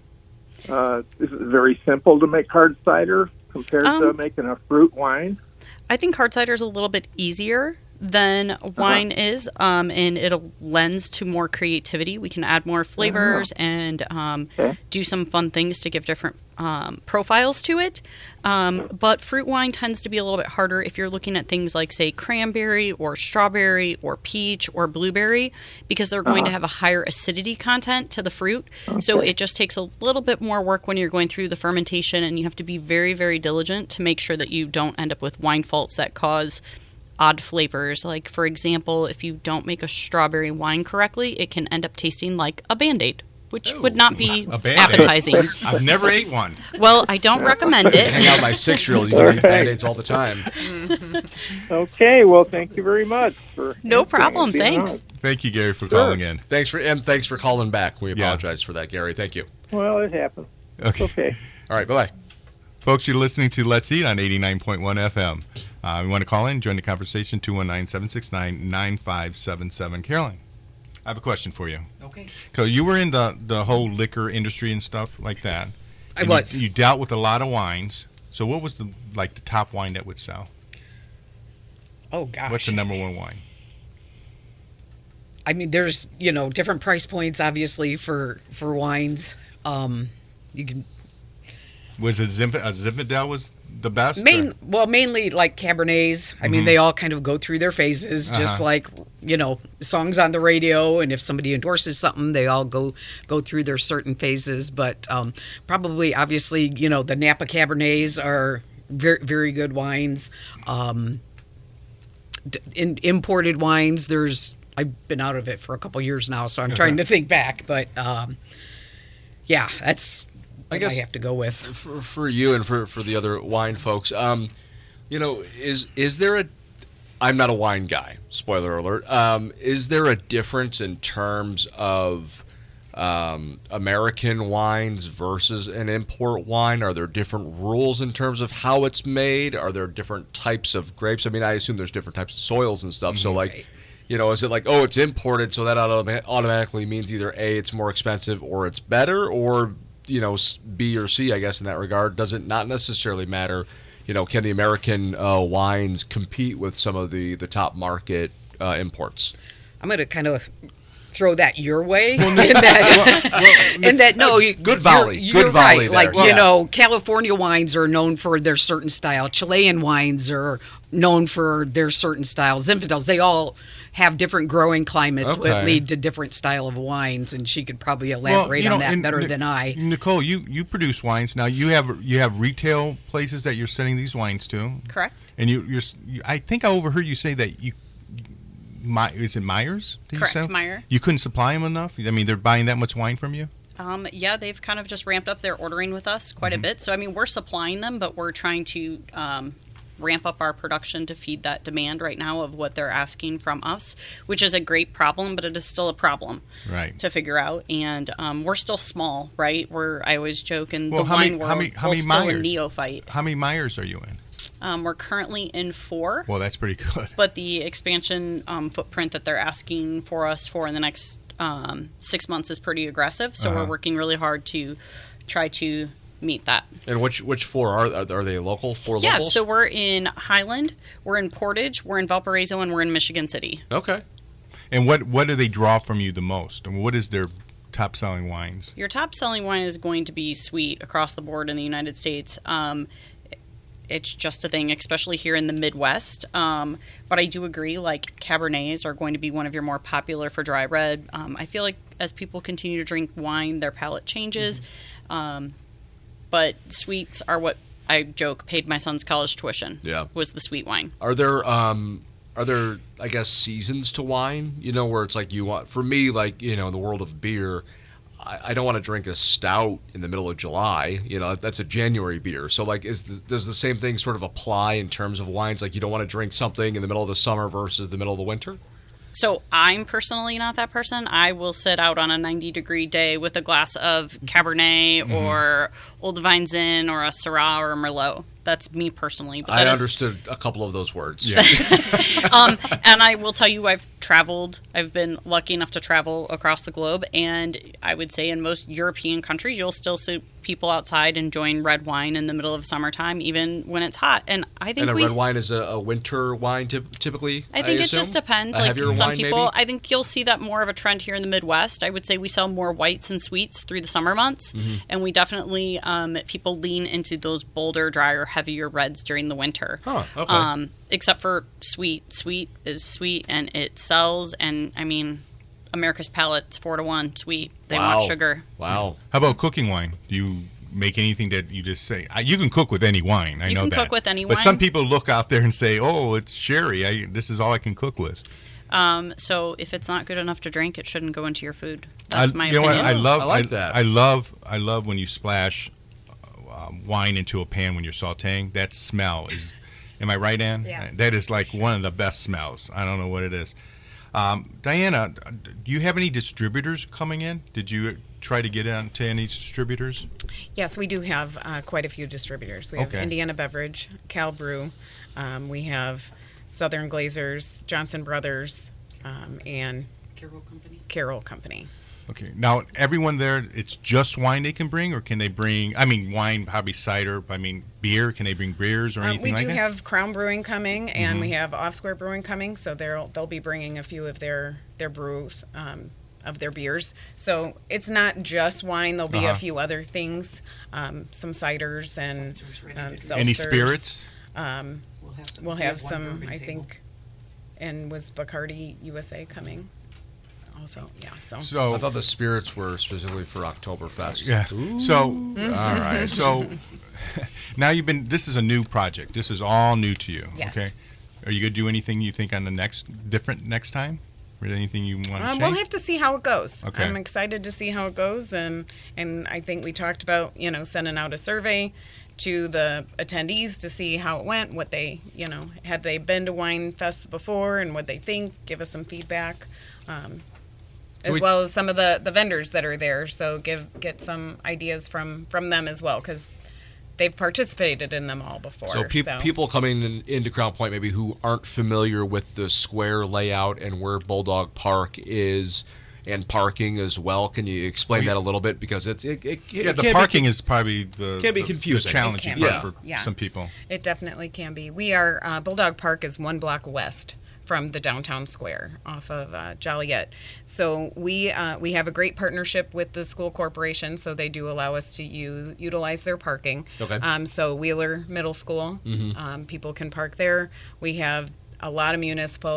Speaker 8: Uh, is it very simple to make hard cider compared to
Speaker 6: Um,
Speaker 8: making a fruit wine?
Speaker 6: I think hard cider is a little bit easier than wine is, um, and it lends to more creativity. We can add more flavors and um,
Speaker 8: Okay.
Speaker 6: do some fun things to give different um, profiles to it. Um, but fruit wine tends to be a little bit harder if you're looking at things like, say, cranberry or strawberry or peach or blueberry, because they're going to have a higher acidity content to the fruit. So it just takes a little bit more work when you're going through the fermentation, and you have to be very, very diligent to make sure that you don't end up with wine faults that cause odd flavors. Like, for example, if you don't make a strawberry wine correctly, it can end up tasting like a Band-Aid, which would not be
Speaker 9: A Band-Aid.
Speaker 6: appetizing.
Speaker 9: I've never ate one.
Speaker 6: Well, I don't recommend it.
Speaker 2: Hang out my six-year-old. You eat Band-Aids all the time.
Speaker 8: Okay, well, thank you very much for
Speaker 6: No
Speaker 8: answering
Speaker 6: problem.
Speaker 8: and being
Speaker 6: Thanks.
Speaker 8: on.
Speaker 9: Thank you, Gary, for calling in.
Speaker 2: Thanks for and thanks for calling back. We
Speaker 9: Yeah.
Speaker 2: apologize for that, Gary. Thank you.
Speaker 8: Well, it happens.
Speaker 9: Okay.
Speaker 8: Okay.
Speaker 2: All right, bye-bye.
Speaker 9: Folks, you're listening to Let's Eat on eighty-nine point one F M. Uh, you want to call in, join the conversation, two one nine, seven six nine, nine five seven seven. Caroline, I have a question for you.
Speaker 4: Okay.
Speaker 9: Because you were in the, the whole liquor industry and stuff like that.
Speaker 4: I
Speaker 9: And
Speaker 4: was.
Speaker 9: You, you dealt with a lot of wines. So what was the like the top wine that would sell?
Speaker 4: Oh gosh.
Speaker 9: What's the number one wine?
Speaker 4: I mean, there's you know different price points, obviously for for wines. Um, you can
Speaker 9: Was it Zinf- uh, Zinfandel was the best?
Speaker 4: main
Speaker 9: or-
Speaker 4: well mainly like Cabernets. I mean, they all kind of go through their phases, just
Speaker 9: Uh-huh.
Speaker 4: like you know songs on the radio. And if somebody endorses something, they all go go through their certain phases. But um, probably, obviously, you know the Napa Cabernets are very very good wines. Um, d- in imported wines, there's I've been out of it for a couple years now, so I'm trying to think back. But um, yeah, that's
Speaker 2: I
Speaker 4: what
Speaker 2: guess-
Speaker 4: I have to go with.
Speaker 2: For, for you and for, for the other wine folks, um, you know, is is there a? I'm not a wine guy. Spoiler alert. Um, is there a difference in terms of um, American wines versus an import wine? Are there different rules in terms of how it's made? Are there different types of grapes? I mean, I assume there's different types of soils and stuff. So, like,
Speaker 4: Right.
Speaker 2: you know, is it like, oh, it's imported, so that automa- automatically means either A, it's more expensive, or it's better, or you know, s- B or C, I guess, in that regard? Does it not necessarily matter? You know, can the American uh, wines compete with some of the, the top market uh, imports?
Speaker 4: I'm going to kind of throw that your way. in that, in that no, you,
Speaker 2: Good volley.
Speaker 4: You're,
Speaker 2: Good
Speaker 4: you're
Speaker 2: volley
Speaker 4: right. Like
Speaker 2: there.
Speaker 4: you
Speaker 2: Yeah.
Speaker 4: know, California wines are known for their certain style. Chilean wines are known for their certain styles. Zinfandels, they all have different growing climates
Speaker 2: Okay.
Speaker 4: would lead to different style of wines, and she could probably elaborate
Speaker 9: you know,
Speaker 4: on that
Speaker 9: and
Speaker 4: better
Speaker 9: Nic-
Speaker 4: than I.
Speaker 9: Nicole, you, you produce wines. Now you have you have retail places that you're sending these wines to.
Speaker 6: Correct.
Speaker 9: And you, you're, you, I think I overheard you say that you, my, is it Myers? that you
Speaker 6: Correct,
Speaker 9: sell?
Speaker 6: Meyer.
Speaker 9: You couldn't supply them enough. I mean, they're buying that much wine from you.
Speaker 6: Um, yeah, they've kind of just ramped up their ordering with us quite
Speaker 9: Mm-hmm.
Speaker 6: a bit. So, I mean, we're supplying them, but we're trying to um, ramp up our production to feed that demand right now of what they're asking from us, which is a great problem, but it is still a problem
Speaker 9: Right.
Speaker 6: to figure out. And um, we're still small, right? We're I always joke in
Speaker 9: Well,
Speaker 6: the
Speaker 9: how
Speaker 6: wine
Speaker 9: many- how
Speaker 6: world,
Speaker 9: many- how
Speaker 6: we're
Speaker 9: many
Speaker 6: still a
Speaker 9: Myers?
Speaker 6: neophyte.
Speaker 9: How many Myers are you in?
Speaker 6: Um, we're currently in four.
Speaker 9: Well, that's pretty good.
Speaker 6: But the expansion um, footprint that they're asking for us for in the next um, six months is pretty aggressive. So
Speaker 9: Uh-huh.
Speaker 6: we're working really hard to try to meet that.
Speaker 2: And which which four are are they local? Four
Speaker 6: Yeah,
Speaker 2: locals?
Speaker 6: so we're in Highland, we're in Portage, we're in Valparaiso, and we're in Michigan City.
Speaker 2: Okay.
Speaker 9: And what what do they draw from you the most? And what is their top selling wines?
Speaker 6: Your top selling wine is going to be sweet across the board in the United States. Um, it's just a thing, especially here in the Midwest. Um, but I do agree, like Cabernets are going to be one of your more popular for dry red. Um, I feel like as people continue to drink wine, their palate changes. Um, but sweets are what I joke paid my son's college tuition.
Speaker 2: Yeah.
Speaker 6: Was the sweet wine.
Speaker 2: Are there um are there I guess seasons to wine? You know, where it's like you want for me, like, you know, in the world of beer, I, I don't want to drink a stout in the middle of July. You know, that's a January beer. So like is the, does the same thing sort of apply in terms of wines? Like you don't want to drink something in the middle of the summer versus the middle of the winter?
Speaker 6: So I'm personally not that person. I will sit out on a ninety degree day with a glass of Cabernet
Speaker 2: Mm-hmm.
Speaker 6: or Old Vine Zin or a Syrah or a Merlot. That's me personally. But
Speaker 2: I
Speaker 6: that is-
Speaker 2: understood a couple of those words.
Speaker 9: Yeah.
Speaker 6: um, and I will tell you, I've traveled. I've been lucky enough to travel across the globe, and I would say in most European countries, you'll still see people outside enjoying red wine in the middle of summertime, even when it's hot. And I think
Speaker 2: And a
Speaker 6: we
Speaker 2: red wine is a, a winter wine typ- typically.
Speaker 6: I think it
Speaker 2: assume?
Speaker 6: just depends.
Speaker 2: A
Speaker 6: Like
Speaker 2: heavier
Speaker 6: some
Speaker 2: wine,
Speaker 6: people,
Speaker 2: maybe?
Speaker 6: I think you'll see that more of a trend here in the Midwest. I would say we sell more whites and sweets through the summer months,
Speaker 2: Mm-hmm.
Speaker 6: and we definitely um, people lean into those bolder, drier, heavier reds during the winter.
Speaker 2: Huh, okay.
Speaker 6: Um, except for sweet. Sweet is sweet, and it sells. And I mean, America's palate's four to one sweet. They
Speaker 2: Wow.
Speaker 6: want sugar.
Speaker 2: Wow.
Speaker 9: How about cooking wine? Do you make anything that you just say? I, you can cook with any wine. I
Speaker 6: You
Speaker 9: know
Speaker 6: can
Speaker 9: that.
Speaker 6: cook with any
Speaker 9: But some
Speaker 6: wine.
Speaker 9: people look out there and say, "Oh, it's sherry. I, this is all I can cook with."
Speaker 6: Um, so if it's not good enough to drink, it shouldn't go into your food. That's
Speaker 9: I,
Speaker 6: my
Speaker 9: you know what?
Speaker 6: opinion.
Speaker 9: I love.
Speaker 2: I like that.
Speaker 9: I love. I love when you splash uh, wine into a pan when you're sautéing. That smell is. Am I right, Ann?
Speaker 5: Yeah.
Speaker 9: That is like one of the best smells. I don't know what it is. Um, Diana, do you have any distributors coming in? Did you try to get into any distributors?
Speaker 3: Yes, we do have uh, quite a few distributors. We have
Speaker 9: Okay.
Speaker 3: Indiana Beverage, Cal Brew, um, we have Southern Glazers, Johnson Brothers, um, and
Speaker 4: Carroll Company.
Speaker 3: Carroll Company.
Speaker 9: Okay. Now, everyone there, it's just wine they can bring, or can they bring? I mean, wine, probably cider. I mean, beer. Can they bring beers or
Speaker 3: Um,
Speaker 9: anything
Speaker 3: we
Speaker 9: like
Speaker 3: do
Speaker 9: that? Mm-hmm.
Speaker 3: have Crown Brewing coming, and we have Off Square Brewing coming, so they'll they'll be bringing a few of their their brews um, of their beers. So it's not just wine. There'll be
Speaker 9: Uh-huh.
Speaker 3: a few other things, um, some ciders and
Speaker 4: Seltzers, ready
Speaker 3: um,
Speaker 4: to
Speaker 9: Any
Speaker 3: seltzers.
Speaker 9: spirits?
Speaker 3: Um,
Speaker 4: We'll have some.
Speaker 3: we'll
Speaker 4: we
Speaker 3: have
Speaker 4: one
Speaker 3: some,
Speaker 4: bourbon
Speaker 3: I
Speaker 4: table.
Speaker 3: think, and was Bacardi U S A coming? Also, yeah. So
Speaker 2: I
Speaker 9: So,
Speaker 2: thought the spirits were specifically for Oktoberfest.
Speaker 9: yeah. So,
Speaker 2: All right.
Speaker 9: so now you've been. This is a new project. This is all new to you.
Speaker 3: Yes.
Speaker 9: Okay. Are you gonna do anything you think on the next different next time? Or anything you want to
Speaker 3: Uh,
Speaker 9: change?
Speaker 3: we'll have to see how it goes.
Speaker 9: Okay.
Speaker 3: I'm excited to see how it goes, and and I think we talked about you know sending out a survey to the attendees to see how it went, what they you know had they been to wine fests before, and what they think. Give us some feedback, um, as
Speaker 2: We-
Speaker 3: well as some of the the vendors that are there. So give get some ideas from from them as well, because they've participated in them all before.
Speaker 2: So, pe- people coming in, into Crown Point maybe who aren't familiar with the square layout and where Bulldog Park is and parking as well. Can you explain
Speaker 9: Well,
Speaker 2: that a little bit? Because it's it, it,
Speaker 9: yeah,
Speaker 2: it
Speaker 9: the
Speaker 2: can be
Speaker 9: parking is probably the
Speaker 2: can be
Speaker 9: the-
Speaker 2: confusing.
Speaker 9: the challenging
Speaker 3: It can
Speaker 9: part
Speaker 2: be,
Speaker 9: for
Speaker 3: yeah.
Speaker 9: some people.
Speaker 3: It definitely can be. We are, uh, Bulldog Park is one block west from the downtown square off of uh, Joliet. So we uh, we have a great partnership with the school corporation, so they do allow us to use, utilize their parking.
Speaker 2: Okay.
Speaker 3: Um, so Wheeler Middle School,
Speaker 2: Mhm.
Speaker 3: um, people can park there. We have a lot of municipal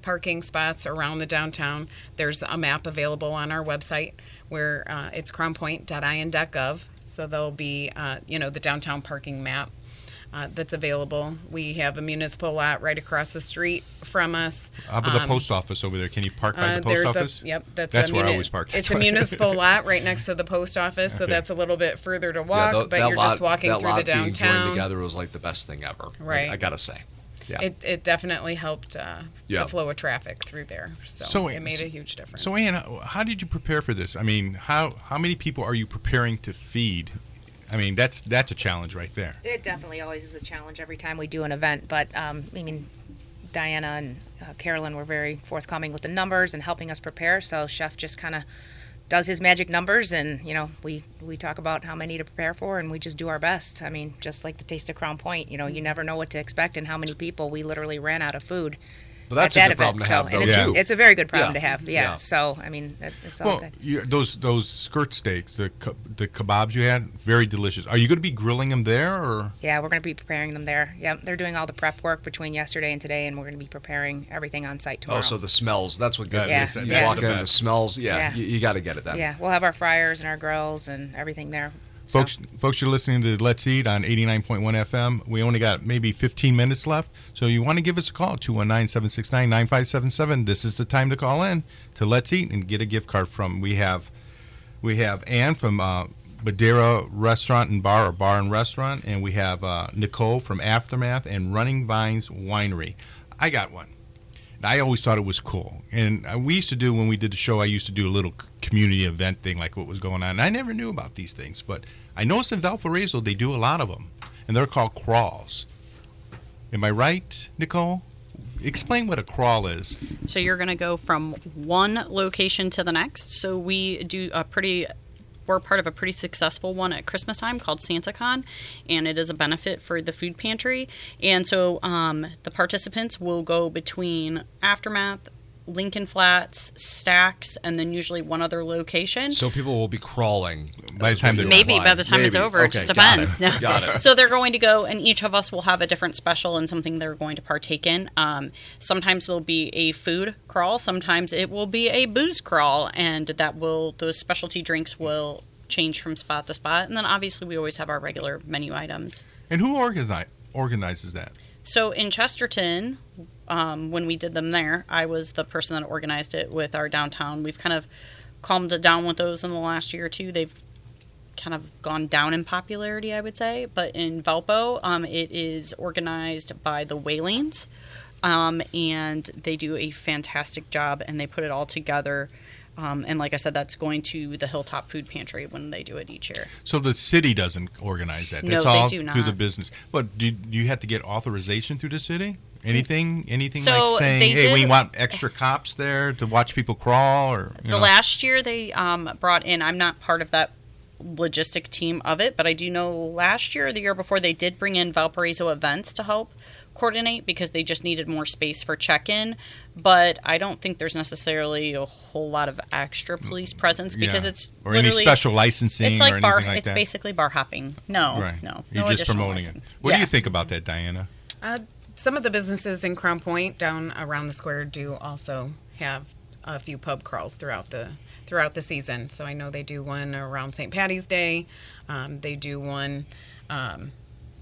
Speaker 3: parking spots around the downtown. There's a map available on our website where uh, it's crown point dot i n dot gov. So there'll be, uh, you know, the downtown parking map uh, that's available. We have a municipal lot right across the street from us.
Speaker 9: How about the
Speaker 3: Um,
Speaker 9: post office over there? Can you park by
Speaker 3: uh,
Speaker 9: the post
Speaker 3: there's
Speaker 9: office?
Speaker 3: A, yep, that's,
Speaker 9: That's
Speaker 3: a
Speaker 9: where I
Speaker 3: muni-
Speaker 9: always park.
Speaker 3: It's
Speaker 9: That's
Speaker 3: a
Speaker 9: why.
Speaker 3: municipal lot right next to the post office, so
Speaker 9: Okay.
Speaker 3: that's a little bit further to
Speaker 2: Yeah,
Speaker 3: walk,
Speaker 2: tho-
Speaker 3: but
Speaker 2: that
Speaker 3: you're
Speaker 2: lot-
Speaker 3: just walking
Speaker 2: that
Speaker 3: through the
Speaker 2: lot being joined
Speaker 3: downtown.
Speaker 2: together was like the best thing ever. I-
Speaker 3: Right.
Speaker 2: I, gotta say. Yeah.
Speaker 3: It, it definitely helped uh,
Speaker 2: Yeah.
Speaker 3: the flow of traffic through there, so,
Speaker 9: So,
Speaker 3: it made
Speaker 9: so-
Speaker 3: a huge difference.
Speaker 9: So, Ann, how- how did you prepare for this? I mean, how how many people are you preparing to feed? I mean, that's that's a challenge right there.
Speaker 5: It definitely always is a challenge every time we do an event, but um, I mean, Diana and uh, Carolyn were very forthcoming with the numbers and helping us prepare. So Chef just kind of does his magic numbers, and you know, we we talk about how many to prepare for, and we just do our best. I mean, just like the Taste of Crown Point, you know, you never know what to expect and how many people. We literally ran out of food.
Speaker 2: But that's
Speaker 5: at
Speaker 2: a
Speaker 5: that
Speaker 2: good problem
Speaker 5: event,
Speaker 2: to
Speaker 5: so,
Speaker 2: have,
Speaker 5: and
Speaker 2: though,
Speaker 5: it's,
Speaker 9: too.
Speaker 5: it's a very good problem
Speaker 2: Yeah.
Speaker 5: to have. Yeah.
Speaker 2: Yeah.
Speaker 5: So I mean, it, it's all
Speaker 9: Well,
Speaker 5: good.
Speaker 9: you, those those skirt steaks, the ke- the kebabs you had, very delicious. Are you going to be grilling them there, or
Speaker 5: Yeah, we're going to be preparing them there. Yeah, they're doing all the prep work between yesterday and today, and we're going to be preparing everything on site tomorrow.
Speaker 2: Oh, so the smells. That's what gets
Speaker 9: Yeah,
Speaker 2: you.
Speaker 9: that's
Speaker 2: You
Speaker 5: the
Speaker 2: walk in, the
Speaker 9: best.
Speaker 2: smells. Yeah,
Speaker 5: Yeah.
Speaker 2: you, you got to get it then.
Speaker 5: Yeah, we'll have our fryers and our grills and everything there. So-
Speaker 9: folks? Folks, you're listening to Let's Eat on eighty-nine point one F M. We only got maybe fifteen minutes left, so you want to give us a call two one nine, seven six nine, nine five seven seven. This is the time to call in to Let's Eat and get a gift card from. We have we have Ann from uh, Badera Restaurant and Bar, or Bar and Restaurant, and we have uh, Nicole from Aftermath and Running Vines Winery. I got one. I always thought it was cool. And uh, we used to do, when we did the show, I used to do a little c- community event thing, like what was going on. And I never knew about these things, but I noticed in Valparaiso they do a lot of them, and they're called crawls. Am I right, Nicole? Explain what a crawl is.
Speaker 6: So you're going to go from one location to the next. So we do a pretty, we're part of a pretty successful one at Christmas time called SantaCon, and it is a benefit for the food pantry. And so um, the participants will go between Aftermath, Lincoln Flats, Stacks, and then usually one other location.
Speaker 2: So people will be crawling
Speaker 9: By the time they're
Speaker 6: Maybe
Speaker 2: flying.
Speaker 6: by the time it's
Speaker 2: Maybe.
Speaker 6: over,
Speaker 2: Okay,
Speaker 6: it just
Speaker 2: got
Speaker 6: depends.
Speaker 2: it.
Speaker 6: No.
Speaker 2: Got it.
Speaker 6: So they're going to go, and each of us will have a different special and something they're going to partake in. Um, sometimes there'll be a food crawl. Sometimes it will be a booze crawl, and that will those specialty drinks will change from spot to spot. And then obviously we always have our regular menu items.
Speaker 9: And who organize, organizes that?
Speaker 6: So in Chesterton, um, when we did them there, I was the person that organized it with our downtown. We've kind of calmed it down with those in the last year or two. They've kind of gone down in popularity, I would say. But in Valpo, um, it is organized by the Whalings, um, and they do a fantastic job, and they put it all together. Um, and like I said, that's going to the Hilltop Food Pantry when they do it each year.
Speaker 9: So the city doesn't organize that.
Speaker 6: No,
Speaker 9: That's
Speaker 6: they
Speaker 9: all
Speaker 6: do
Speaker 9: through the
Speaker 6: not.
Speaker 9: business. But do do you have to get authorization through the city? Anything? Anything
Speaker 6: So
Speaker 9: like saying,
Speaker 6: they
Speaker 9: hey, we
Speaker 6: did-
Speaker 9: want extra cops there to watch people crawl, or you
Speaker 6: The
Speaker 9: know?
Speaker 6: last year they um, brought in, I'm not part of that logistic team of it, but I do know last year or the year before they did bring in Valparaiso Events to help coordinate because they just needed more space for check-in. But I don't think there's necessarily a whole lot of extra police presence because
Speaker 9: Yeah.
Speaker 6: it's
Speaker 9: or any
Speaker 6: literally
Speaker 9: special licensing
Speaker 6: it's like
Speaker 9: or
Speaker 6: bar.
Speaker 9: anything like
Speaker 6: it's
Speaker 9: that.
Speaker 6: basically bar hopping. No,
Speaker 9: right.
Speaker 6: no,
Speaker 9: You're
Speaker 6: no
Speaker 9: just
Speaker 6: additional
Speaker 9: promoting
Speaker 6: license.
Speaker 9: it. What
Speaker 6: Yeah.
Speaker 9: do you think about that, Diana?
Speaker 3: Uh, some of the businesses in Crown Point down around the square do also have a few pub crawls throughout the throughout the season. So I know they do one around Saint Patty's Day. Um, they do one. Um,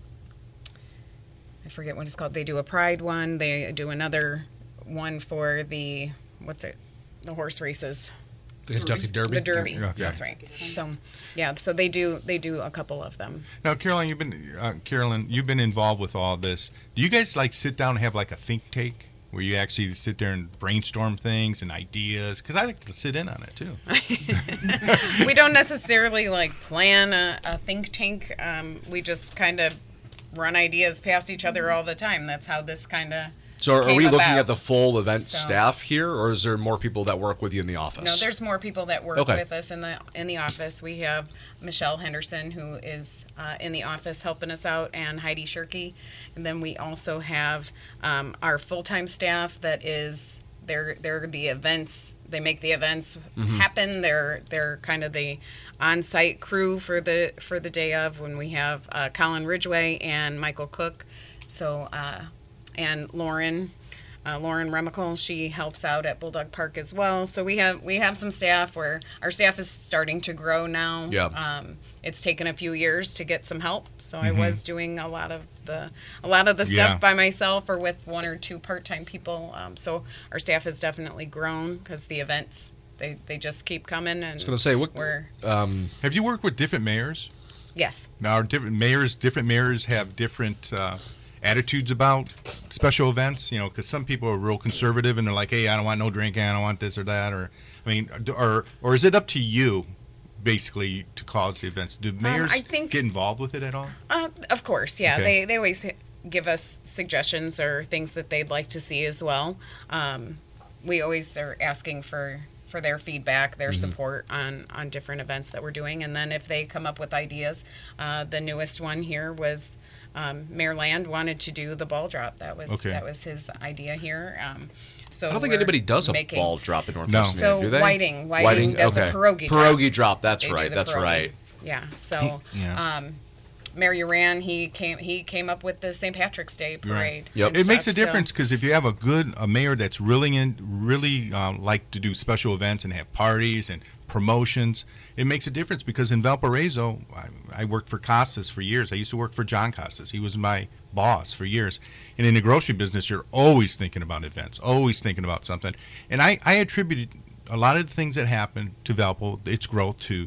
Speaker 3: I forget what it's called. They do a Pride one. They do another one for the what's it? The horse races.
Speaker 2: The Kentucky Derby.
Speaker 3: The Derby.
Speaker 9: Okay.
Speaker 3: That's right. So yeah. So they do they do a couple of them.
Speaker 9: Now, Carolyn, you've been uh, Carolyn, you've been involved with all this. Do you guys like sit down and have like a think tank where you actually sit there and brainstorm things and ideas? Because I like to sit in on it too.
Speaker 3: We don't necessarily like plan a, a think tank. Um, we just kind of run ideas past each other all the time. That's how this kind of
Speaker 2: So are
Speaker 3: came
Speaker 2: we looking
Speaker 3: about.
Speaker 2: at the full event
Speaker 3: So-
Speaker 2: staff here, or is there more people that work with you in the office?
Speaker 3: No, there's more people that work
Speaker 2: Okay.
Speaker 3: with us in the in the office. We have Michelle Henderson, who is uh, in the office helping us out, and Heidi Shirky. And then we also have um, our full-time staff that is they're they're the events. They make the events happen. They're they're kind of the on-site crew for the for the day of when we have uh, Colin Ridgway and Michael Cook. So uh, and Lauren. Uh, Lauren Remical, she helps out at Bulldog Park as well. So we have we have some staff where our staff is starting to grow now.
Speaker 2: Yeah.
Speaker 3: Um, it's taken a few years to get some help. So
Speaker 9: Mm-hmm.
Speaker 3: I was doing a lot of the a lot of the
Speaker 9: Yeah.
Speaker 3: stuff by myself or with one or two part-time people. Um, so our staff has definitely grown because the events they, they just keep coming. And
Speaker 2: I was going to say, what?
Speaker 3: we're
Speaker 2: Um,
Speaker 9: Have you worked with different mayors?
Speaker 3: yes.
Speaker 9: Now, are different mayors, different mayors have different uh, attitudes about special events. You know, because some people are real conservative and they're like, "Hey, I don't want no drinking. I don't want this or that." Or, I mean, or or is it up to you, basically, to cause the events? Do mayors
Speaker 3: I think-
Speaker 9: get involved with it at all?
Speaker 3: Uh, of course, yeah.
Speaker 9: Okay.
Speaker 3: They they always give us suggestions or things that they'd like to see as well. Um, we always are asking for for their feedback, their support on on different events that we're doing, and then if they come up with ideas, uh, the newest one here was um, Mayor Land wanted to do the ball drop. That was
Speaker 9: Okay.
Speaker 3: that was his idea here. Um, so
Speaker 2: I don't think
Speaker 3: we're
Speaker 2: anybody does a
Speaker 3: making-
Speaker 2: ball drop in Northwest
Speaker 9: No.
Speaker 2: Indiana,
Speaker 3: So
Speaker 2: do they?
Speaker 3: Whiting, Whiting, does
Speaker 2: okay.
Speaker 3: a pierogi drop.
Speaker 2: Pierogi drop. That's
Speaker 3: They do
Speaker 2: right.
Speaker 3: the
Speaker 2: That's
Speaker 3: pierogi.
Speaker 2: right.
Speaker 3: Yeah. So,
Speaker 9: Yeah.
Speaker 3: um, Mayor Uran, he came he came up with the Saint Patrick's Day parade.
Speaker 2: Yep.
Speaker 3: and
Speaker 9: It makes a
Speaker 3: stuff, so-
Speaker 9: difference because if you have a good a mayor that's really in really um, like to do special events and have parties and promotions, it makes a difference because in Valparaiso, I, I worked for Costas for years. I used to work for John Costas. He was my boss for years. And in the grocery business, you're always thinking about events, always thinking about something. And I, I attributed a lot of the things that happened to Valpo, its growth, to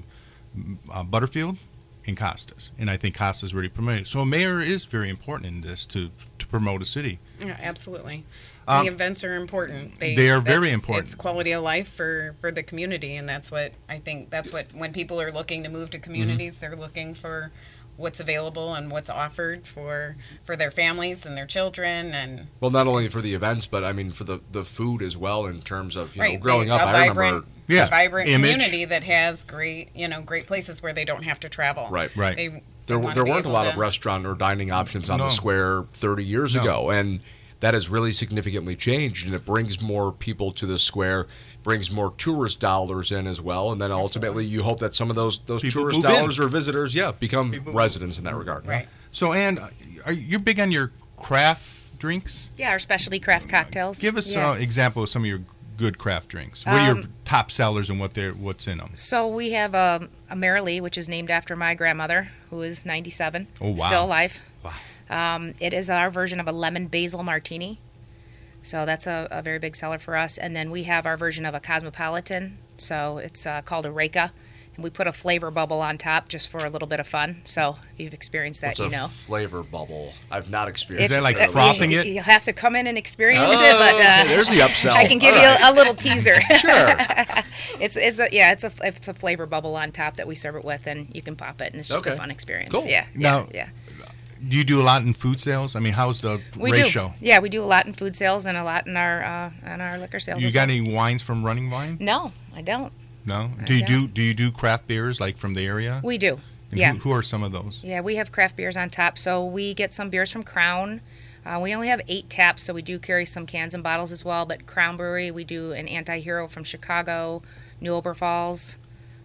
Speaker 9: uh, Butterfield and Costas. And I think Costas really promoted it. So a mayor is very important in this to, to promote a city.
Speaker 3: Yeah, absolutely.
Speaker 9: Um,
Speaker 3: the events are important.
Speaker 9: they are very
Speaker 3: that's-
Speaker 9: important.
Speaker 3: It's quality of life for, for the community, and that's what I think. That's what when people are looking to move to communities, they're looking for what's available and what's offered for for their families and their children. And
Speaker 2: Well, not only for the events, but I mean for the, the food as well. In terms of you know,
Speaker 3: right,
Speaker 2: growing
Speaker 3: they-
Speaker 2: up,
Speaker 3: a
Speaker 2: I
Speaker 3: vibrant,
Speaker 2: remember.
Speaker 9: Yeah,
Speaker 3: a vibrant
Speaker 9: image.
Speaker 3: community that has great, you know, great places where they don't have to travel.
Speaker 2: Right.
Speaker 9: Right.
Speaker 3: They, they
Speaker 2: There,
Speaker 3: wanna
Speaker 2: there
Speaker 3: be
Speaker 2: weren't a
Speaker 3: able
Speaker 2: lot
Speaker 3: to-
Speaker 2: of restaurant or dining options on
Speaker 9: No.
Speaker 2: the square thirty years
Speaker 9: No.
Speaker 2: ago, and that has really significantly changed, and it brings more people to the square, brings more tourist dollars in as well, and then ultimately you hope that some of those those
Speaker 9: People
Speaker 2: tourist
Speaker 9: move in.
Speaker 2: dollars or visitors, yeah, become
Speaker 9: People-
Speaker 2: residents in that regard.
Speaker 3: Right.
Speaker 9: So, Ann, are you you're big on your craft drinks?
Speaker 5: Yeah, our specialty craft cocktails.
Speaker 9: Give us
Speaker 5: Yeah.
Speaker 9: an example of some of your good craft drinks. What are your
Speaker 5: Um,
Speaker 9: top sellers and what they're what's in them?
Speaker 5: So we have a, a Marilee, which is named after my grandmother, who is ninety-seven,
Speaker 9: Oh, wow.
Speaker 5: still alive.
Speaker 9: Wow.
Speaker 5: Um, it is our version of a lemon basil martini. So that's a, a very big seller for us. And then we have our version of a cosmopolitan. So it's uh, called a Reka. And we put a flavor bubble on top just for a little bit of fun. So if you've experienced that,
Speaker 2: What's
Speaker 5: you
Speaker 2: a
Speaker 5: know.
Speaker 2: flavor bubble? I've not experienced.
Speaker 9: that like
Speaker 5: uh,
Speaker 9: frothing
Speaker 5: you,
Speaker 9: it?
Speaker 5: You'll have to come in and experience
Speaker 2: Oh,
Speaker 5: it. But uh,
Speaker 2: okay, there's the upsell.
Speaker 5: I can give
Speaker 2: All
Speaker 5: you
Speaker 2: right.
Speaker 5: a, a little teaser.
Speaker 2: Sure.
Speaker 5: It's it's a, yeah, it's a it's a flavor bubble on top that we serve it with, and you can pop it, and it's just
Speaker 2: Okay.
Speaker 5: a fun experience.
Speaker 2: Cool.
Speaker 5: Yeah,
Speaker 9: Now,
Speaker 5: yeah,
Speaker 9: Do you do a lot in food sales? I mean, how's the
Speaker 5: yeah. We
Speaker 9: ratio?
Speaker 5: do. Yeah, we do a lot in food sales and a lot in our uh, in our liquor sales.
Speaker 9: You
Speaker 5: as
Speaker 9: got
Speaker 5: well.
Speaker 9: any wines from Running Vine?
Speaker 5: No, I don't.
Speaker 9: No.
Speaker 5: I
Speaker 9: Do you do
Speaker 5: don't.
Speaker 9: do you do craft beers like from the area?
Speaker 5: We do.
Speaker 9: And
Speaker 5: Yeah.
Speaker 9: Who, who are some of those?
Speaker 5: Yeah, we have craft beers on tap. So we get some beers from Crown. Uh, we only have eight taps, so we do carry some cans and bottles as well. But Crown Brewery, we do an Anti-Hero from Chicago, New Oberfalls.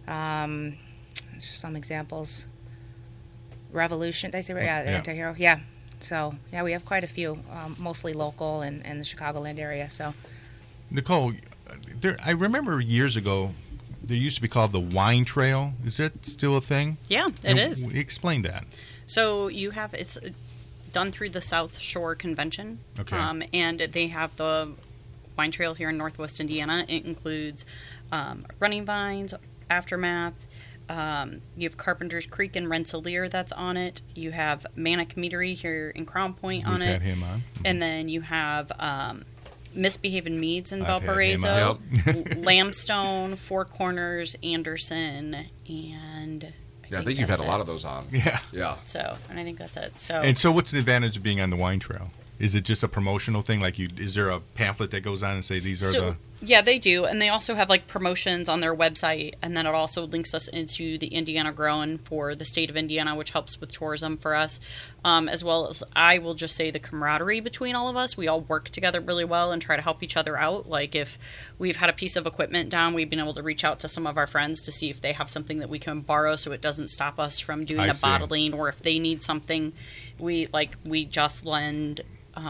Speaker 5: Um, just some examples. Revolution, did I say right? Yeah,
Speaker 9: Yeah.
Speaker 5: Anti-Hero. Yeah. So, yeah, we have quite a few, um, mostly local and, and the Chicagoland area. So,
Speaker 9: Nicole, there, I remember years ago, there used to be called the Wine Trail. Is that still a thing?
Speaker 6: Yeah, it
Speaker 9: And
Speaker 6: is.
Speaker 9: w- Explain that.
Speaker 6: So you have it's done through the South Shore Convention,
Speaker 9: Okay.
Speaker 6: um, and they have the wine trail here in Northwest Indiana. It includes um, Running Vines, Aftermath. Um, you have Carpenter's Creek and Rensselaer that's on it. You have Manic Meadery here in Crown Point on
Speaker 9: We've had
Speaker 6: it,
Speaker 9: him on.
Speaker 6: and then you have um, Misbehaving Meads in
Speaker 9: I've had him
Speaker 6: Valparaiso,
Speaker 9: on.
Speaker 6: Lambstone, Four Corners, Anderson, and
Speaker 2: Yeah, I think you've had a
Speaker 6: that's
Speaker 2: lot
Speaker 6: it.
Speaker 2: of those on.
Speaker 9: Yeah.
Speaker 2: Yeah.
Speaker 6: So, and I think that's it. So,
Speaker 9: And so, what's the advantage of being on the wine trail? Is it just a promotional thing? Like, you is there a pamphlet that goes on and say these are
Speaker 6: so
Speaker 9: the?
Speaker 6: yeah, they do, and they also have like promotions on their website, and then it also links us into the Indiana Growing for the state of Indiana, which helps with tourism for us, um, as well as I will just say the camaraderie between all of us. We all work together really well and try to help each other out. Like if we've had a piece of equipment down, we've been able to reach out to some of our friends to see if they have something that we can borrow, so it doesn't stop us from doing
Speaker 9: I
Speaker 6: the
Speaker 9: see.
Speaker 6: bottling, or if they need something, we like we just lend. Um,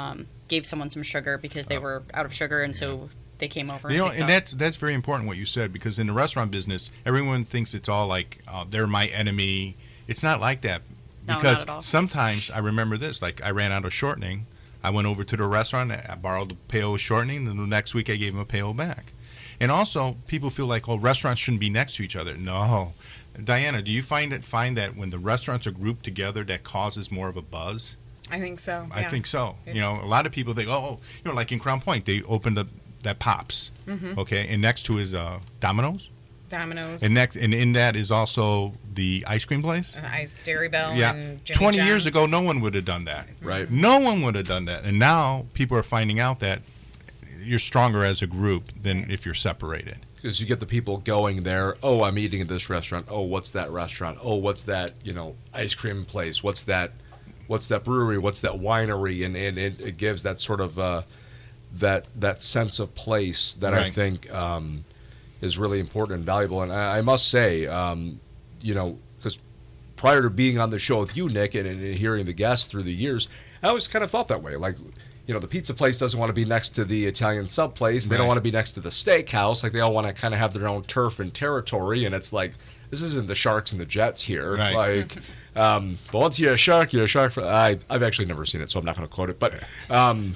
Speaker 6: gave someone some sugar because they were out of sugar, and so they came over.
Speaker 9: You know,
Speaker 6: and, picked
Speaker 9: and
Speaker 6: up.
Speaker 9: that's that's very important what you said, because in the restaurant business, everyone thinks it's all like uh, they're my enemy. It's not like that,
Speaker 6: No, not
Speaker 9: because
Speaker 6: at all.
Speaker 9: sometimes I remember this. Like I ran out of shortening. I went over to the restaurant. I borrowed a pail of shortening, and the next week I gave them a pail back. And also, people feel like, oh, restaurants shouldn't be next to each other. No, Diana, do you find it find that when the restaurants are grouped together, that causes more of a buzz?
Speaker 3: I think so.
Speaker 9: I
Speaker 3: yeah.
Speaker 9: think so. You know, a lot of people think, oh, you know, like in Crown Point, they opened up that Pops,
Speaker 3: Mhm.
Speaker 9: okay, and next to is uh, Domino's,
Speaker 3: Domino's.
Speaker 9: and next and in that is also the ice cream place.
Speaker 3: And Ice Dairy Bell.
Speaker 9: Yeah,
Speaker 3: And Jimmy
Speaker 9: twenty years
Speaker 3: John's.
Speaker 9: ago, no one would have done that.
Speaker 2: Right.
Speaker 9: No one would have done that, and now people are finding out that you're stronger as a group than if you're separated.
Speaker 2: Because you get the people going there. Oh, I'm eating at this restaurant. Oh, what's that restaurant? Oh, what's that? You know, ice cream place. What's that? What's that brewery? What's that winery? And and it, it gives that sort of uh, that that sense of place that I
Speaker 9: Right.
Speaker 2: think um, is really important and valuable. And I, I must say, um, you know, because prior to being on the show with you, Nick, and, and hearing the guests through the years, I always kind of felt that way. Like, you know, the pizza place doesn't want to be next to the Italian sub place. They don't
Speaker 9: Right.
Speaker 2: want to be next to the steakhouse. Like, they all want to kind of have their own turf and territory. And it's like, this isn't the Sharks and the Jets here.
Speaker 9: Right.
Speaker 2: Like, um, but once you're a shark, you're a shark. For, I, I've actually never seen it, so I'm not going to quote it. But, um,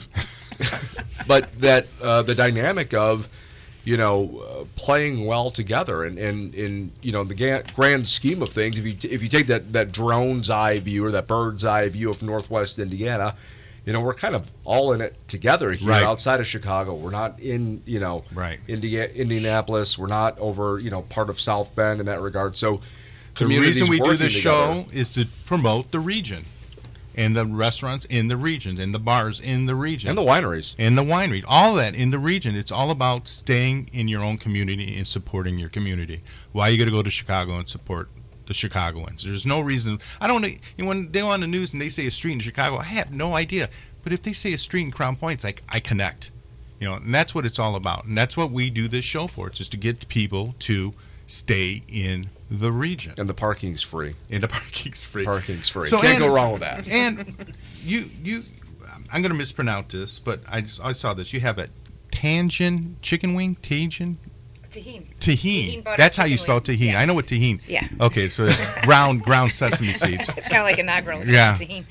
Speaker 2: but that uh, the dynamic of, you know, uh, playing well together, and in in you know the ga- grand scheme of things, if you if you take that that drone's eye view or that bird's eye view of Northwest Indiana, you know, we're kind of all in it together here
Speaker 9: Right.
Speaker 2: outside of Chicago. We're not in, you know,
Speaker 9: Right.
Speaker 2: India, Indianapolis. We're not over, you know, part of South Bend in that regard. So,
Speaker 9: The
Speaker 2: communities
Speaker 9: reason we do
Speaker 2: working
Speaker 9: this
Speaker 2: together.
Speaker 9: show is to promote the region, and the restaurants in the region, and the bars in the region,
Speaker 2: And the wineries.
Speaker 9: and the winery, all that in the region. It's all about staying in your own community and supporting your community. Why are you going to go to Chicago and support the Chicagoans? There's no reason. I don't know. You know, when they're on the news and they say a street in Chicago, I have no idea. But if they say a street in Crown Point, it's like I connect. You know, and that's what it's all about. And that's what we do this show for. It's just to get people to stay in the region.
Speaker 2: And the parking's free.
Speaker 9: And the parking's free.
Speaker 2: Parking's free.
Speaker 9: So,
Speaker 2: Can't
Speaker 9: and-
Speaker 2: go wrong with that.
Speaker 9: And you, you, I'm going to mispronounce this, but I, just, I saw this. You have a Tangen chicken wing, Tajin,
Speaker 5: Tahine.
Speaker 9: tahine.
Speaker 5: Tahine butter
Speaker 9: That's how you
Speaker 5: chicken
Speaker 9: spell
Speaker 5: wing.
Speaker 9: tahine.
Speaker 5: Yeah.
Speaker 9: I know what tahine.
Speaker 5: Yeah.
Speaker 9: Okay, so it's ground ground sesame seeds.
Speaker 5: It's kind of like a nagro.
Speaker 9: Yeah.
Speaker 5: Tahine.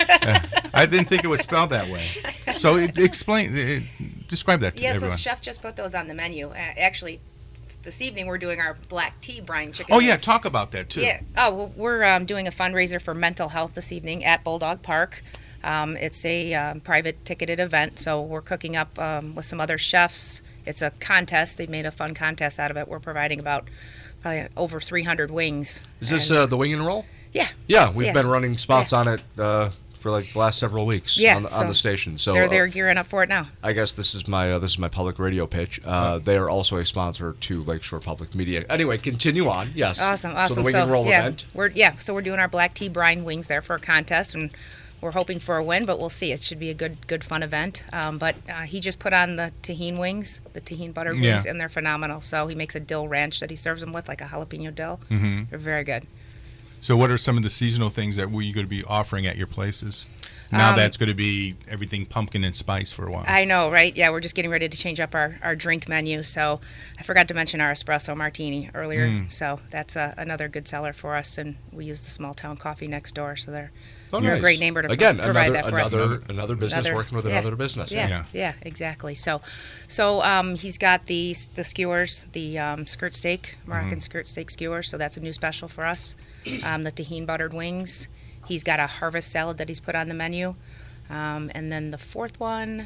Speaker 9: I didn't think it was spelled that way. So it, explain, it, describe that to
Speaker 5: Yeah, so
Speaker 9: everyone.
Speaker 5: chef just put those on the menu. Uh, actually, this evening we're doing our black tea brine chicken.
Speaker 9: Oh yeah,
Speaker 5: wings.
Speaker 9: talk about that too.
Speaker 5: Yeah. Oh, well, we're um, doing a fundraiser for mental health this evening at Bulldog Park. Um, it's a um, private ticketed event, so we're cooking up um, with some other chefs. It's a contest. They made a fun contest out of it. We're providing about probably over three hundred wings.
Speaker 2: Is this
Speaker 5: And-
Speaker 2: uh, the wing and roll?
Speaker 5: Yeah.
Speaker 2: Yeah, we've
Speaker 5: Yeah.
Speaker 2: been running spots on it uh, for like the last several weeks
Speaker 5: Yeah,
Speaker 2: on, the,
Speaker 5: so
Speaker 2: on the station. So
Speaker 5: they're
Speaker 2: uh,
Speaker 5: they're gearing up for it now.
Speaker 2: I guess this is my uh, this is my public radio pitch. Uh, they are also a sponsor to Lakeshore Public Media. Anyway, continue on. Yes.
Speaker 5: Awesome, awesome.
Speaker 2: So the wing and roll
Speaker 5: yeah,
Speaker 2: event.
Speaker 5: We're yeah, so we're doing our black tea brine wings there for a contest, and we're hoping for a win, but we'll see. It should be a good, good fun event. Um, but uh, he just put on the tahine wings, the tahine buttered
Speaker 9: Yeah.
Speaker 5: wings, and they're phenomenal. So he makes a dill ranch that he serves them with, like a jalapeno dill.
Speaker 9: Mhm.
Speaker 5: They're very good.
Speaker 9: So what are some of the seasonal things that we're going to be offering at your places? Now
Speaker 5: Um,
Speaker 9: that's going to be everything pumpkin and spice for a while.
Speaker 5: I know, right? Yeah, we're just getting ready to change up our, our drink menu. So I forgot to mention our espresso martini earlier.
Speaker 9: Mm.
Speaker 5: So that's uh, another good seller for us, and we use the small town coffee next door. So they're
Speaker 2: Oh,
Speaker 5: they're
Speaker 2: nice.
Speaker 5: a great neighbor to pro-
Speaker 2: Again,
Speaker 5: provide
Speaker 2: another
Speaker 5: that for us.
Speaker 2: another another business
Speaker 5: Another-
Speaker 2: working with
Speaker 5: yeah,
Speaker 2: another business.
Speaker 5: Yeah,
Speaker 9: Yeah.
Speaker 5: yeah, exactly. So, so um, he's got the the skewers, the um, skirt steak, Moroccan
Speaker 9: Mhm.
Speaker 5: skirt steak skewers. So that's a new special for us. Um, the tahine buttered wings. He's got a harvest salad that he's put on the menu, um, and then the fourth one,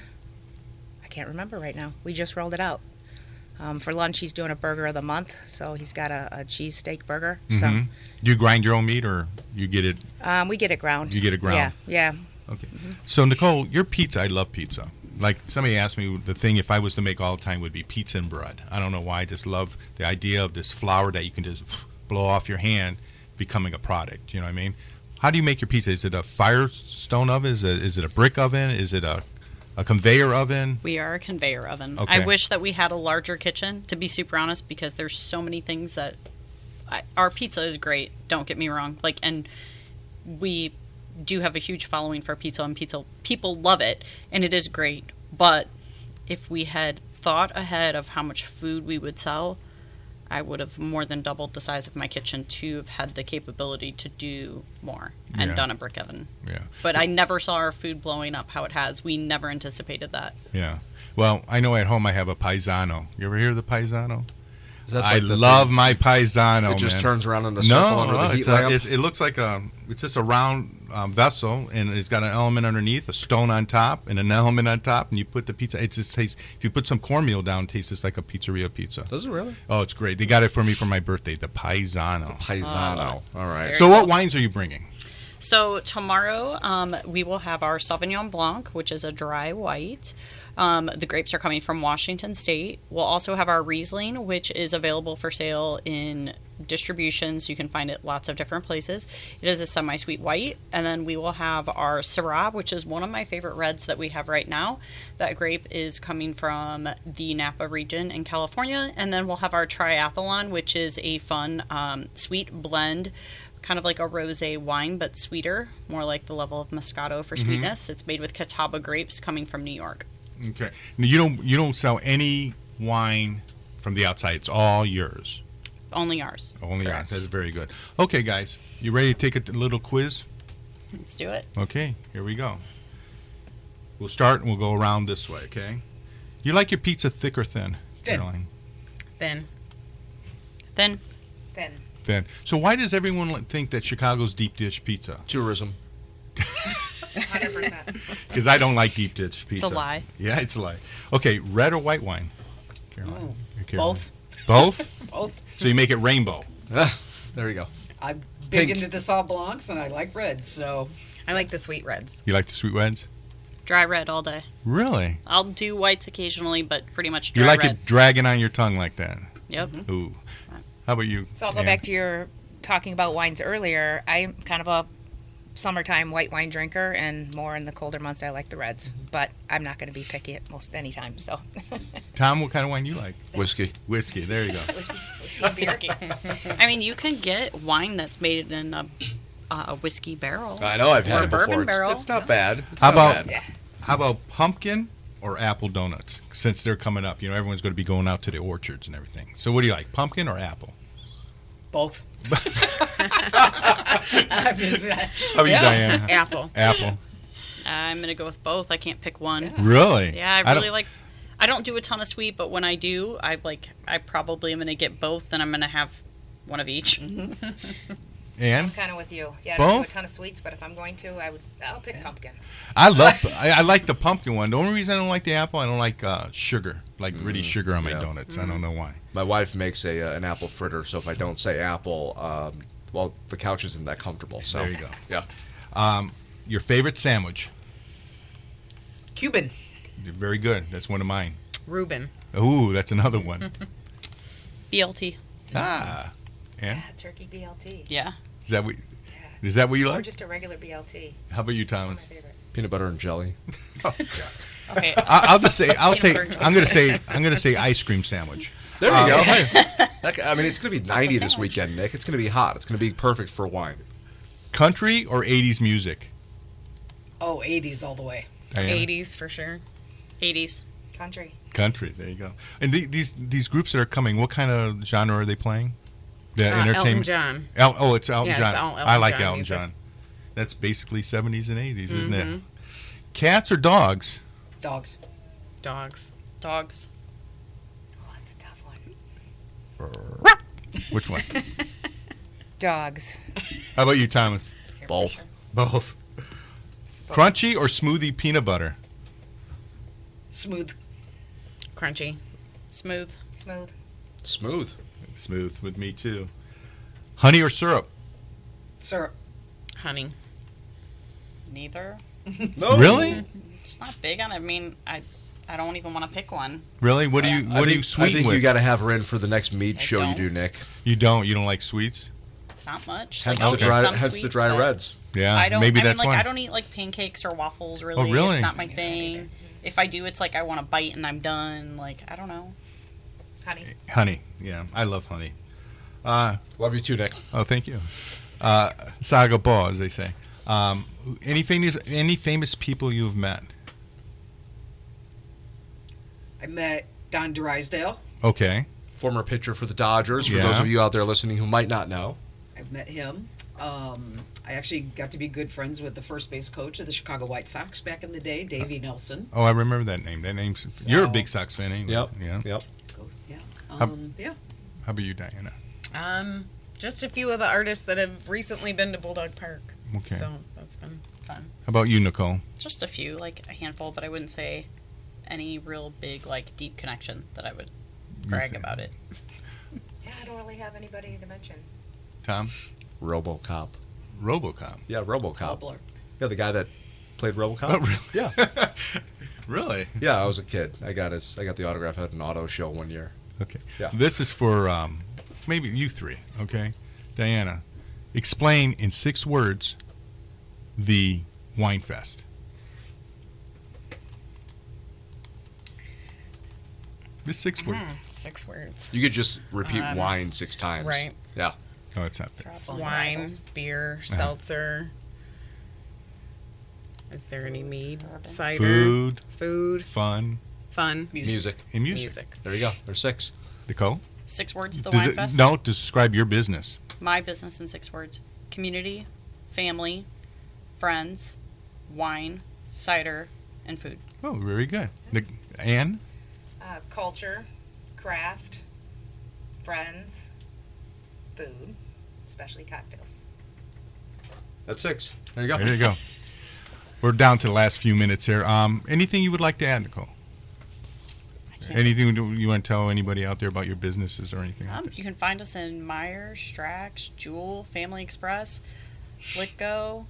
Speaker 5: I can't remember right now. We just rolled it out. Um, for lunch, he's doing a burger of the month. So he's got a, a cheese steak burger.
Speaker 9: Mhm. Do you grind your own meat, or you get it?
Speaker 5: So um, we get it ground.
Speaker 9: You get it ground?
Speaker 5: Yeah, yeah.
Speaker 9: Okay. So Nicole, your pizza, I love pizza. Like somebody asked me, the thing if I was to make all the time would be pizza and bread. I don't know why. I just love the idea of this flour that you can just blow off your hand becoming a product. You know what I mean? How do you make your pizza? Is it a Firestone oven? Is it, is it a brick oven? Is it a, a conveyor oven?
Speaker 6: We are a conveyor oven.
Speaker 9: Okay.
Speaker 6: I wish that we had a larger kitchen, to be super honest, because there's so many things that I, our pizza is great. Don't get me wrong. Like, and we do have a huge following for pizza, and pizza people love it, and it is great. But if we had thought ahead of how much food we would sell, I would have more than doubled the size of my kitchen to have had the capability to do more and
Speaker 9: Yeah.
Speaker 6: done a Brookhaven.
Speaker 9: Yeah.
Speaker 6: But I never saw our food blowing up how it has. We never anticipated that.
Speaker 9: Yeah. Well, I know at home I have a Paisano. You ever hear of the Paisano?
Speaker 2: Is that
Speaker 9: I
Speaker 2: like the
Speaker 9: love
Speaker 2: thing
Speaker 9: my Paisano,
Speaker 2: that just
Speaker 9: man.
Speaker 2: turns around in a circle
Speaker 9: no,
Speaker 2: under
Speaker 9: no,
Speaker 2: the heat
Speaker 9: it's a,
Speaker 2: lamp?
Speaker 9: it's, it looks like a, it's just a round um, vessel, and it's got an element underneath, a stone on top, and an element on top, and you put the pizza. It just tastes. If you put some cornmeal down, it tastes just like a pizzeria pizza.
Speaker 2: Does it really?
Speaker 9: Oh, it's great. They got it for me for my birthday, the Paisano.
Speaker 2: Paisano. All right.
Speaker 6: Very
Speaker 9: So, what
Speaker 6: cool.
Speaker 9: wines are you bringing?
Speaker 6: So tomorrow um, we will have our Sauvignon Blanc, which is a dry white. Um, the grapes are coming from Washington State. We'll also have our Riesling, which is available for sale in distributions. You can find it lots of different places. It is a semi-sweet white. And then we will have our Syrah, which is one of my favorite reds that we have right now. That grape is coming from the Napa region in California. And then we'll have our Triathlon, which is a fun um, sweet blend, kind of like a rosé wine, but sweeter, more like the level of Moscato for sweetness. It's made with Catawba grapes coming from New York.
Speaker 9: Okay. Now, you don't you don't sell any wine from the outside. It's all yours.
Speaker 6: Only ours.
Speaker 9: Only
Speaker 6: Correct.
Speaker 9: yours. That's very good. Okay, guys, you ready to take a t- little quiz?
Speaker 6: Let's do it.
Speaker 9: Okay, here we go. We'll start and we'll go around this way. Okay. You like your pizza thick or thin,
Speaker 4: Thin.
Speaker 9: Caroline?
Speaker 3: Thin.
Speaker 6: Then
Speaker 5: Thin.
Speaker 9: Thin. So why does everyone li- think that Chicago's deep dish pizza?
Speaker 2: Tourism.
Speaker 5: one hundred percent.
Speaker 9: Because I don't like deep dish pizza.
Speaker 6: a lie.
Speaker 9: Yeah, it's a lie. Okay, red or white wine? Caroline. You're Caroline.
Speaker 4: Both.
Speaker 9: Both?
Speaker 4: Both.
Speaker 9: So you make it rainbow.
Speaker 2: Ah, there you go.
Speaker 4: I'm big
Speaker 2: Pink.
Speaker 4: into the Sauv Blancs, and I like reds, so
Speaker 3: I like the sweet reds.
Speaker 9: You like the sweet reds?
Speaker 6: dry red all day.
Speaker 9: Really?
Speaker 6: I'll do whites occasionally, but pretty much dry
Speaker 9: You like
Speaker 6: red.
Speaker 9: it dragging on your tongue like that?
Speaker 6: Yep.
Speaker 9: Ooh. How about you?
Speaker 5: So I'll go
Speaker 9: Ann?
Speaker 5: back to your talking about wines earlier. I'm kind of a summertime white wine drinker, and more in the colder months I like the reds. But I'm not going to be picky at most any time. So
Speaker 9: Tom, what kind of wine you like?
Speaker 2: Whiskey.
Speaker 9: Whiskey. There you go.
Speaker 6: Whiskey. I mean, you can get wine that's made in a, a whiskey barrel.
Speaker 2: I know I've
Speaker 6: Or
Speaker 2: had
Speaker 6: a
Speaker 2: it before.
Speaker 6: bourbon
Speaker 2: It's,
Speaker 6: barrel.
Speaker 2: it's not bad. It's
Speaker 9: How
Speaker 2: not
Speaker 9: about
Speaker 2: bad.
Speaker 9: how about pumpkin or apple donuts? Since they're coming up, you know, everyone's going to be going out to the orchards and everything. So what do you like, pumpkin or apple?
Speaker 4: both. I'm just-
Speaker 9: How about you, Diane?
Speaker 3: Apple.
Speaker 9: Apple.
Speaker 6: I'm going to go with both. I can't pick one.
Speaker 9: Really?
Speaker 6: Yeah, I
Speaker 9: don't-
Speaker 6: really like. I don't do a ton of sweet, but when I do, I like. I probably am going to get both, and I'm going to have one of each.
Speaker 9: Ann?
Speaker 5: I'm kind of with you. Yeah, I don't do
Speaker 9: Both?
Speaker 5: a ton of sweets, but if I'm going to, I would. I'll pick pumpkin.
Speaker 9: I love. I, I like the pumpkin one. The only reason I don't like the apple, I don't like uh, sugar, like really sugar on my
Speaker 2: yeah.
Speaker 9: donuts. I don't know why.
Speaker 2: My wife makes a uh, an apple fritter, so if I don't say apple, um, well, the couch isn't that comfortable. So
Speaker 9: There you go.
Speaker 2: Yeah.
Speaker 9: Um, your favorite sandwich?
Speaker 4: Cuban.
Speaker 9: Very good. That's one of mine.
Speaker 3: Reuben.
Speaker 9: Ooh, that's another one.
Speaker 6: B L T.
Speaker 9: ah, Ann?
Speaker 5: Yeah, turkey B L T.
Speaker 6: Yeah.
Speaker 9: Is that what? Is that what you
Speaker 5: Or
Speaker 9: like?
Speaker 5: just a regular B L T.
Speaker 9: How about you,
Speaker 5: One of my
Speaker 9: Thomas?
Speaker 5: favorite.
Speaker 2: Peanut butter and jelly.
Speaker 6: Okay.
Speaker 9: I, I'll just say. I'll say. I'm gonna say. I'm gonna say ice cream sandwich.
Speaker 2: There you
Speaker 9: Uh,
Speaker 2: go. That- I mean, it's going to be ninety this
Speaker 6: sandwich.
Speaker 2: weekend, Nick. It's going to be hot. It's going to be perfect for wine.
Speaker 9: Country or eighties music?
Speaker 4: Oh, eighties all the way.
Speaker 9: Diana?
Speaker 3: eighties for sure.
Speaker 6: eighties.
Speaker 5: Country.
Speaker 9: Country. There you go. And the, these these groups that are coming, what kind of genre are they playing? The
Speaker 3: Uh, Elton
Speaker 9: entertainment.
Speaker 3: John.
Speaker 9: El- oh, it's Elton
Speaker 3: Yeah,
Speaker 9: John.
Speaker 3: it's all Elton
Speaker 9: I like
Speaker 3: John
Speaker 9: Elton
Speaker 3: music.
Speaker 9: John. That's basically seventies and eighties, isn't it?
Speaker 3: Mhm.
Speaker 9: Cats or dogs?
Speaker 4: Dogs.
Speaker 3: Dogs.
Speaker 6: Dogs.
Speaker 5: Oh, that's a tough one.
Speaker 9: Which one?
Speaker 5: Dogs.
Speaker 9: How about you, Thomas?
Speaker 2: Both.
Speaker 9: Both. Crunchy or smoothie peanut butter?
Speaker 4: Smooth.
Speaker 3: Crunchy.
Speaker 6: Smooth.
Speaker 5: Smooth.
Speaker 2: Smooth.
Speaker 9: Smooth with me too. Honey or syrup?
Speaker 4: Syrup.
Speaker 3: Honey.
Speaker 6: Neither.
Speaker 2: No.
Speaker 9: Really?
Speaker 6: It's not big on it. I mean, I, I don't even want to pick one.
Speaker 9: Really? What do you
Speaker 2: I
Speaker 9: what do
Speaker 2: think,
Speaker 9: you sweeten
Speaker 2: I think
Speaker 9: with?
Speaker 2: you got to have her in for the next meat
Speaker 6: I
Speaker 2: show you do,
Speaker 6: don't.
Speaker 2: Nick.
Speaker 9: You don't. You don't like sweets?
Speaker 6: Not much.
Speaker 2: Hence
Speaker 6: Like, I'll
Speaker 2: the
Speaker 6: get
Speaker 2: dry,
Speaker 6: some
Speaker 2: hence the
Speaker 6: sweets,
Speaker 2: dry
Speaker 6: but
Speaker 2: reds.
Speaker 9: Yeah.
Speaker 6: I don't.
Speaker 9: Maybe
Speaker 6: I
Speaker 9: that's
Speaker 6: mean, like
Speaker 9: why.
Speaker 6: I don't eat like pancakes or waffles. Really,
Speaker 9: really?
Speaker 6: It's not my thing. If I do, it's like I want to bite and I'm done. Like I don't know.
Speaker 5: Honey.
Speaker 9: Honey. Yeah, I love honey. Uh,
Speaker 2: Love you too, Nick.
Speaker 9: oh, thank you. Uh, saga ball, as they say. Um, Any famous any famous people you've met?
Speaker 4: I met Don Drysdale.
Speaker 9: Okay.
Speaker 2: Former pitcher for the Dodgers, for
Speaker 9: Yeah.
Speaker 2: those of you out there listening who might not know.
Speaker 4: I've met him. Um, I actually got to be good friends with the first base coach of the Chicago White Sox back in the day, Davey Nelson.
Speaker 9: Oh, I remember that name. That name's. You're a big Sox fan, ain't you?
Speaker 2: Yep.
Speaker 9: Yeah.
Speaker 2: Yep.
Speaker 4: Oh, yeah.
Speaker 9: How-
Speaker 4: Um, yeah.
Speaker 9: How about you, Diana?
Speaker 3: Um, just a few of the artists that have recently been to Bulldog Park.
Speaker 9: Okay.
Speaker 3: So that's been fun.
Speaker 9: How about you, Nicole?
Speaker 6: Just a few, like a handful, but I wouldn't say any real big, like, deep connection that I would brag
Speaker 9: think-
Speaker 6: about it.
Speaker 5: Yeah, I don't really have anybody to mention.
Speaker 9: Tom?
Speaker 2: RoboCop.
Speaker 9: RoboCop.
Speaker 2: Yeah, RoboCop.
Speaker 4: Cobbler.
Speaker 2: Yeah, the guy that played RoboCop.
Speaker 9: Oh, really?
Speaker 2: Yeah.
Speaker 9: Really?
Speaker 2: Yeah, I was a kid. I got his. I got the autograph at an auto show one year.
Speaker 9: Okay.
Speaker 2: Yeah.
Speaker 9: This is for um, maybe you three. Okay. Diana, explain in six words the Wine Fest. This six words.
Speaker 3: Six words.
Speaker 2: You could just repeat
Speaker 3: Um,
Speaker 2: wine six times.
Speaker 3: right.
Speaker 2: Yeah.
Speaker 9: Oh, it's not fair.
Speaker 6: Drops on
Speaker 3: Wine,
Speaker 6: syllables.
Speaker 3: beer,
Speaker 9: Uh-huh.
Speaker 3: seltzer. Is there any mead? Cider.
Speaker 9: Food,
Speaker 3: Food.
Speaker 9: fun,
Speaker 3: Fun.
Speaker 2: Music.
Speaker 9: and music.
Speaker 3: Music.
Speaker 2: There you go. There's six.
Speaker 9: Nicole?
Speaker 6: Six words, the
Speaker 9: Did
Speaker 6: Wine
Speaker 9: it-
Speaker 6: Fest?
Speaker 9: No, describe your business.
Speaker 6: My business in six words. Community, family, friends, wine, cider, and food.
Speaker 9: Oh, very good. Nic- Anne?
Speaker 5: Uh, culture, craft, friends, food, especially cocktails.
Speaker 2: That's six. There you go.
Speaker 9: There you go. We're down to the last few minutes here. Um, anything you would like to add, Nicole? Anything you want to tell anybody out there about your businesses or anything? like
Speaker 6: Um,
Speaker 9: that?
Speaker 6: you can find us in Meyer, Strax, Jewel, Family Express, Litco,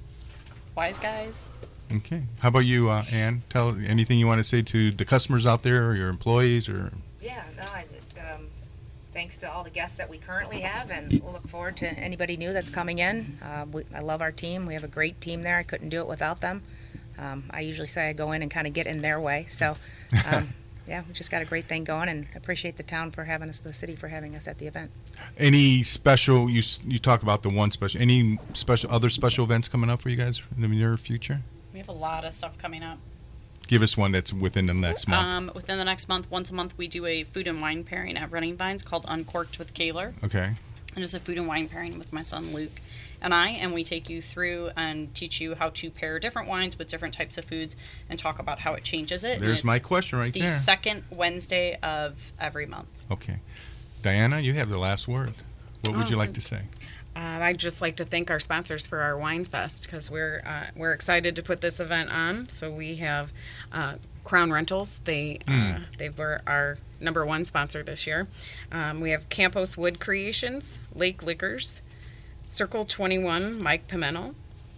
Speaker 6: Wise Guys.
Speaker 9: Okay. How about you, uh, Ann? Tell anything you want to say to the customers out there, or your employees, or
Speaker 5: Yeah, no, I, um, thanks to all the guests that we currently have, and we'll look forward to anybody new that's coming in. Uh, we, I love our team. We have a great team there. I couldn't do it without them. Um, I usually say I go in and kind of get in their way. So, um, yeah, we just got a great thing going, and appreciate the town for having us, the city for having us at the event.
Speaker 9: any special? You s- you talk about the one special. Any special other special events coming up for you guys in the near future?
Speaker 6: We have a lot of stuff coming up.
Speaker 9: Give us one that's within the next month.
Speaker 6: Um, within the next month, once a month, we do a food and wine pairing at Running Vines called Uncorked with Kaler.
Speaker 9: Okay.
Speaker 6: And it's a food and wine pairing with my son Luke and I, and we take you through and teach you how to pair different wines with different types of foods and talk about how it changes it. And
Speaker 9: There's
Speaker 6: it's
Speaker 9: my question right
Speaker 6: the
Speaker 9: there.
Speaker 6: second Wednesday of every month.
Speaker 9: Okay. Diana, you have the last word. What would you like to say?
Speaker 3: Uh, I'd just like to thank our sponsors for our Wine Fest because we're uh, we're excited to put this event on. So we have uh, Crown Rentals. They uh, they were our number one sponsor this year. Um, we have Campos Wood Creations, Lake Liquors, Circle twenty-one, Mike Pimento,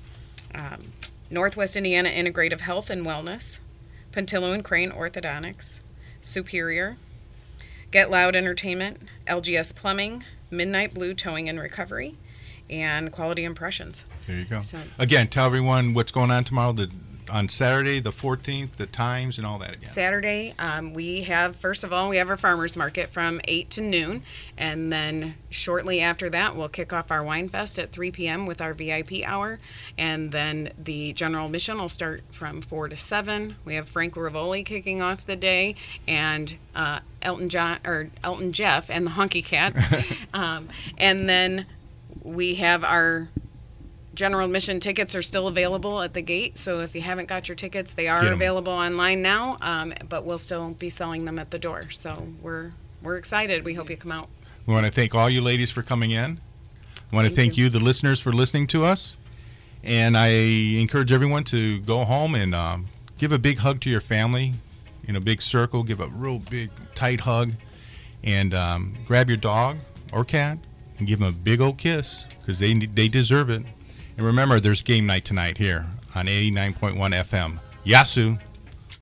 Speaker 3: um, Northwest Indiana Integrative Health and Wellness, Pentillo and Crane Orthodontics, Superior, Get Loud Entertainment, L G S Plumbing, Midnight Blue Towing and Recovery, and Quality Impressions.
Speaker 9: There you go.
Speaker 3: So-
Speaker 9: Again, tell everyone what's going on tomorrow. The on Saturday, the fourteenth, the times and all that again.
Speaker 3: Saturday, um, we have, first of all, we have our farmers market from eight to noon. And then shortly after that, we'll kick off our Wine Fest at three p.m. with our V I P hour. And then the general admission will start from four to seven. We have Frank Rivoli kicking off the day and uh, Elton John or Elton Jeff and the Honky Cats. um, and then we have our general admission tickets are still available at the gate, so if you haven't got your tickets, they are
Speaker 9: Get 'em.
Speaker 3: available online now, um, but we'll still be selling them at the door. So we're we're excited. We hope you come out.
Speaker 9: We want to thank all you ladies for coming in. I want to
Speaker 3: Thank
Speaker 9: thank you. the listeners, for listening to us. And I encourage everyone to go home and um, give a big hug to your family in a big circle. Give a real big, tight hug. And um, grab your dog or cat and give them a big old kiss because they, they deserve it. And remember, there's game night tonight here on eighty-nine point one F M. Yasu.